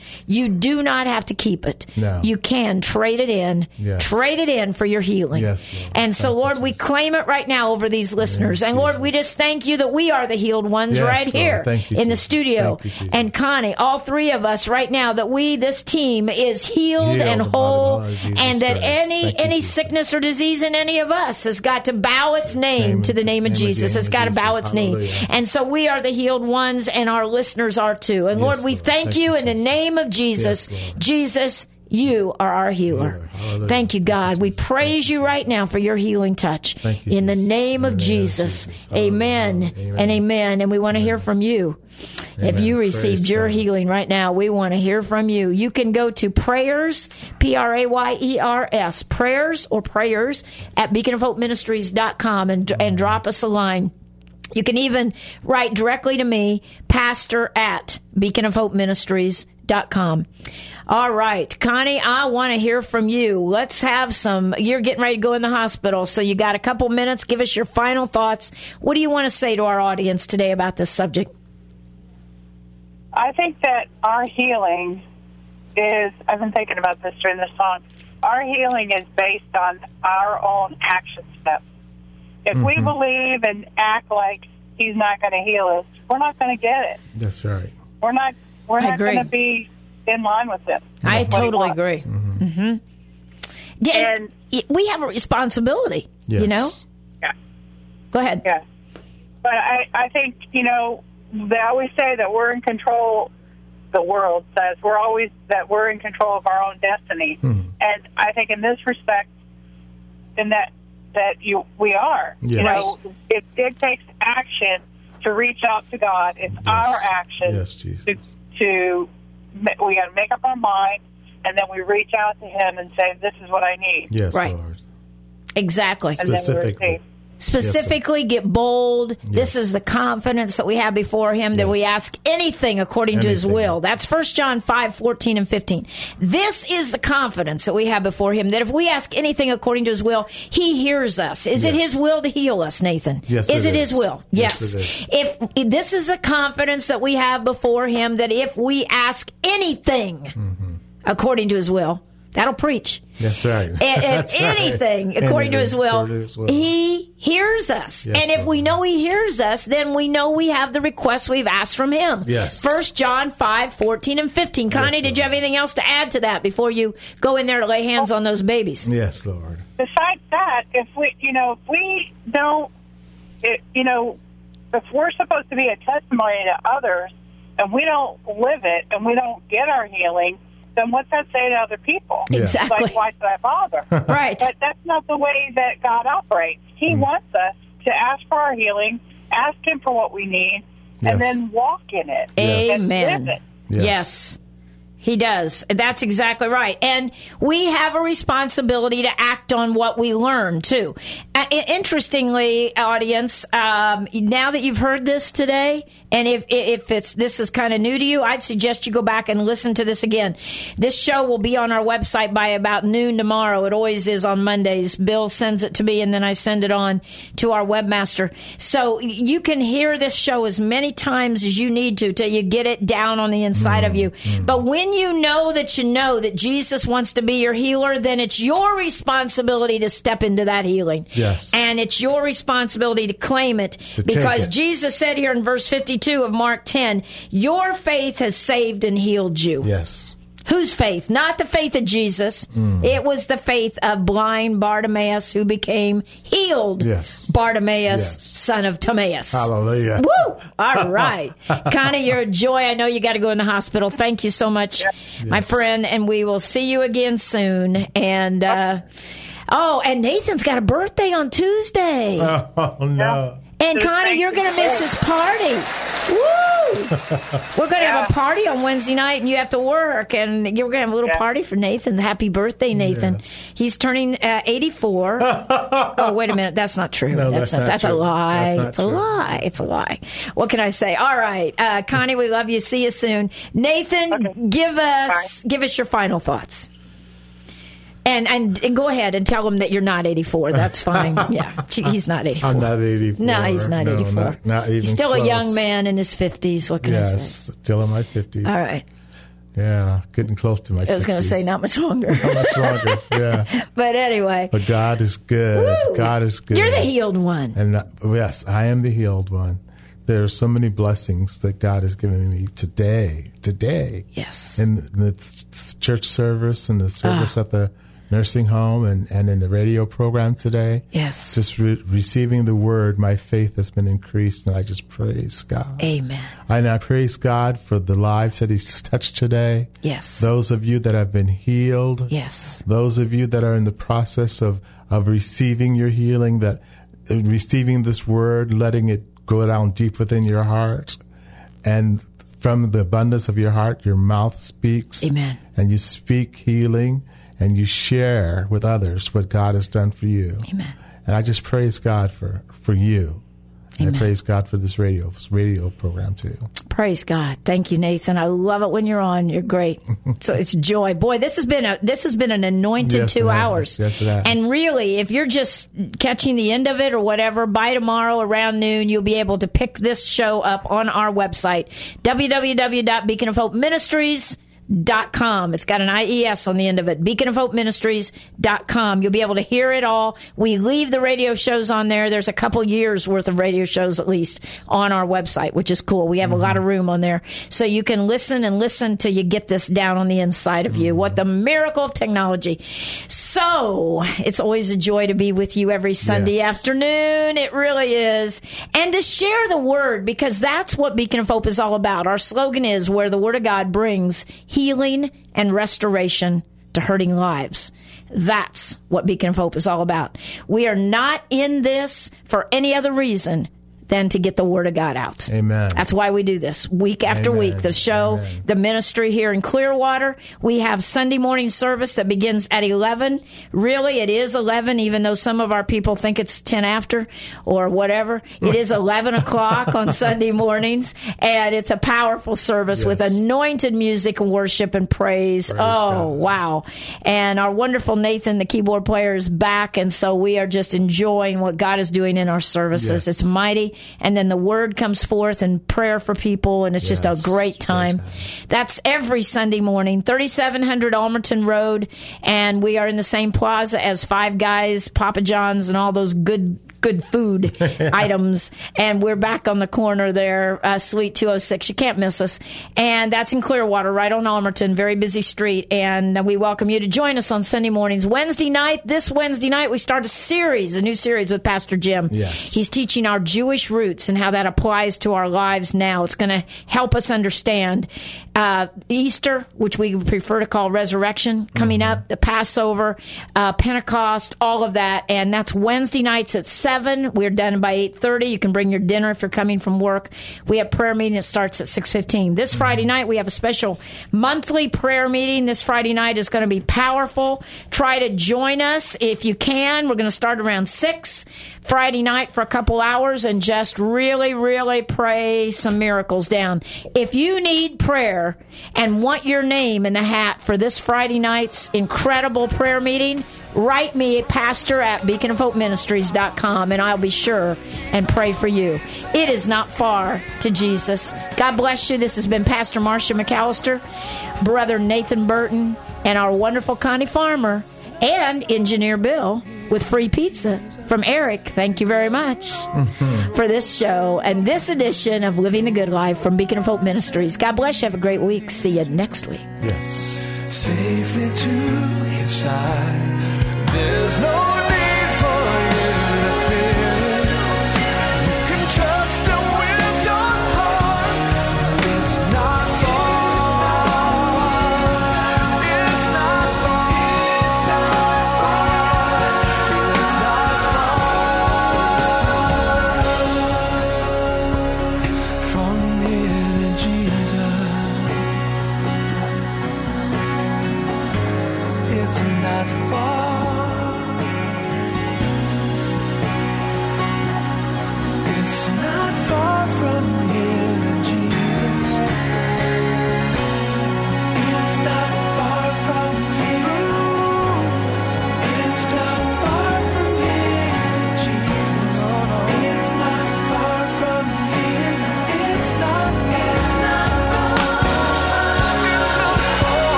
have to keep it. You can trade it in. Trade it in for your healing. And so, Lord, Lord, we claim it right now over these listeners. And Lord, we just thank you that we are the healed ones right here in the studio. And Connie, all three of us right now, that this team is healed and whole, and that any sickness or disease in any of us has got to bow its name to the name of Jesus. It's got to bow its knee. And so we are the healed ones, and our listeners are too. And Lord, we thank you in the name of Jesus. Jesus, you are our healer. Thank you, God. We praise you right now for your healing touch. In the name of Jesus. Amen and amen. And we want to hear from you. If you received your healing right now, we want to hear from you. You can go to prayers, Prayers, prayers at beaconofhopeministries.com and drop us a line. You can even write directly to me, pastor at beaconofhopeministries.com. All right, Connie, I want to hear from you. Let's have you're getting ready to go in the hospital, so you got a couple minutes. Give us your final thoughts. What do you want to say to our audience today about this subject? I think that our healing is, I've been thinking about this during this song, our healing is based on our own action steps. If we believe and act like he's not going to heal us, we're not going to get it. That's right. We're not going to be in line with it. I totally agree. And we have a responsibility, you know? Yeah. Go ahead. Yeah. But I think, they always say that we're in control. The world says that we're in control of our own destiny. And I think in this respect, in that we are. Yes. It takes action to reach out to God. It's our action. Yes, Jesus. We got to make up our mind, and then we reach out to Him and say, "This is what I need." Yes, right. Lord. Exactly. And then Specifically, get bold. Yes. This is the confidence that we have before Him, that we ask anything according to His will. That's 1 John 5:14 and 15. This is the confidence that we have before Him, that if we ask anything according to His will, He hears us. Is it His will to heal us, Nathan? Yes, is it His will? Yes. It is. If this is the confidence that we have before Him, that if we ask anything according to His will, that'll preach. That's right. That's anything according to His will, He hears us. Yes, and if we know He hears us, then we know we have the requests we've asked from Him. Yes. 1 John 5:14 and 15. Connie, did you have anything else to add to that before you go in there to lay hands on those babies? Yes, Lord. Besides that, if we don't, if we're supposed to be a testimony to others, and we don't live it, and we don't get our healing, then what's that say to other people? Yeah. Exactly. Like, why should I bother? Right. But that's not the way that God operates. He wants us to ask for our healing, ask Him for what we need, and then walk in it. Amen. And live it. Yes. He does. That's exactly right. And we have a responsibility to act on what we learn, too. Interestingly, audience, now that you've heard this today, and if this is kind of new to you, I'd suggest you go back and listen to this again. This show will be on our website by about noon tomorrow. It always is on Mondays. Bill sends it to me, and then I send it on to our webmaster. So you can hear this show as many times as you need to till you get it down on the inside of you. But when you know that Jesus wants to be your healer, then it's your responsibility to step into that healing. Yes. And it's your responsibility to claim it, because Jesus said here in verse 52 of Mark 10, your faith has saved and healed you. Yes. Whose faith? Not the faith of Jesus. It was the faith of blind Bartimaeus, who became healed. Yes. Bartimaeus, son of Timaeus. Hallelujah. Woo! All right. Connie, you're a joy. I know you got to go in the hospital. Thank you so much, my friend, and we will see you again soon. And, and Nathan's got a birthday on Tuesday. Oh, no. And Connie, you're going to miss his party. Woo! We're going to have a party on Wednesday night, and you have to work, and you're going to have a little party for Nathan. Happy birthday, Nathan. Yes. He's turning 84. Oh, wait a minute. That's not true. No, that's a lie. It's a lie. It's a lie. What can I say? All right. Connie, we love you. See you soon. Nathan, give us your final thoughts. And go ahead and tell him that you're not 84. That's fine. Yeah, he's not 84. I'm not 84. No, he's not 84. Not even he's still close. a young man in his 50s. What can I say? Yes, still in my 50s. All right. Yeah, getting close to my 60s. I was going to say not much longer. Not much longer, yeah. But anyway. But God is good. Woo! God is good. You're the healed one. And yes, I am the healed one. There are so many blessings that God has given me today. Yes. In the church service and the service at the nursing home and in the radio program today. Yes. Just receiving the word, my faith has been increased, and I just praise God. Amen. And I praise God for the lives that He's touched today. Yes. Those of you that have been healed. Yes. Those of you that are in the process of receiving your healing, that receiving this word, letting it go down deep within your heart. And from the abundance of your heart, your mouth speaks. Amen. And you speak healing. And you share with others what God has done for you. Amen. And I just praise God for you. And Amen. I praise God for this radio program too. Praise God. Thank you, Nathan. I love it when you're on. You're great. So it's joy. Boy, this has been an anointed 2 hours. Yes, it has. And really, if you're just catching the end of it or whatever, by tomorrow around noon, you'll be able to pick this show up on our website, www.beaconofhopeministries.com. It's got an IES on the end of it. beaconofhopeministries.com. You'll be able to hear it all. We leave the radio shows on there. There's a couple years worth of radio shows at least on our website, which is cool. We have a lot of room on there. So you can listen till you get this down on the inside of you. What the miracle of technology. So it's always a joy to be with you every Sunday afternoon. It really is. And to share the word, because that's what Beacon of Hope is all about. Our slogan is where the word of God brings healing and restoration to hurting lives. That's what Beacon of Hope is all about. We are not in this for any other reason than to get the word of God out. Amen. That's why we do this week after week. The show, the ministry here in Clearwater. We have Sunday morning service that begins at 11. Really, it is 11, even though some of our people think it's 10 after or whatever. It is 11 o'clock on Sunday mornings, and it's a powerful service with anointed music and worship and praise. God. Wow. And our wonderful Nathan, the keyboard player, is back, and so we are just enjoying what God is doing in our services. It's mighty. And then the word comes forth and prayer for people, and it's just a great time. That's every Sunday morning, 3700 Almerton Road, and we are in the same plaza as Five Guys, Papa John's, and all those good food items. And we're back on the corner there, Suite 206. You can't miss us. And that's in Clearwater, right on Almerton, very busy street. And we welcome you to join us on Sunday mornings. This Wednesday night, we start a new series with Pastor Jim. Yes. He's teaching our Jewish roots and how that applies to our lives now. It's going to help us understand Easter, which we prefer to call resurrection, coming up, the Passover, Pentecost, all of that. And that's Wednesday nights at 7. We're done by 8:30. You can bring your dinner if you're coming from work. We have prayer meeting. It starts at 6:15. This Friday night, we have a special monthly prayer meeting. This Friday night is going to be powerful. Try to join us if you can. We're going to start around 6 Friday night for a couple hours and just really, really pray some miracles down. If you need prayer and want your name in the hat for this Friday night's incredible prayer meeting, write me, pastor at beaconofhopeministries.com, and I'll be sure and pray for you. It is not far to Jesus. God bless you. This has been Pastor Marcia McAllister, Brother Nathan Burton, and our wonderful Connie Farmer, and Engineer Bill with free pizza from Eric. Thank you very much for this show and this edition of Living the Good Life from Beacon of Hope Ministries. God bless you. Have a great week. See you next week. Yes. Safely to his side. There's no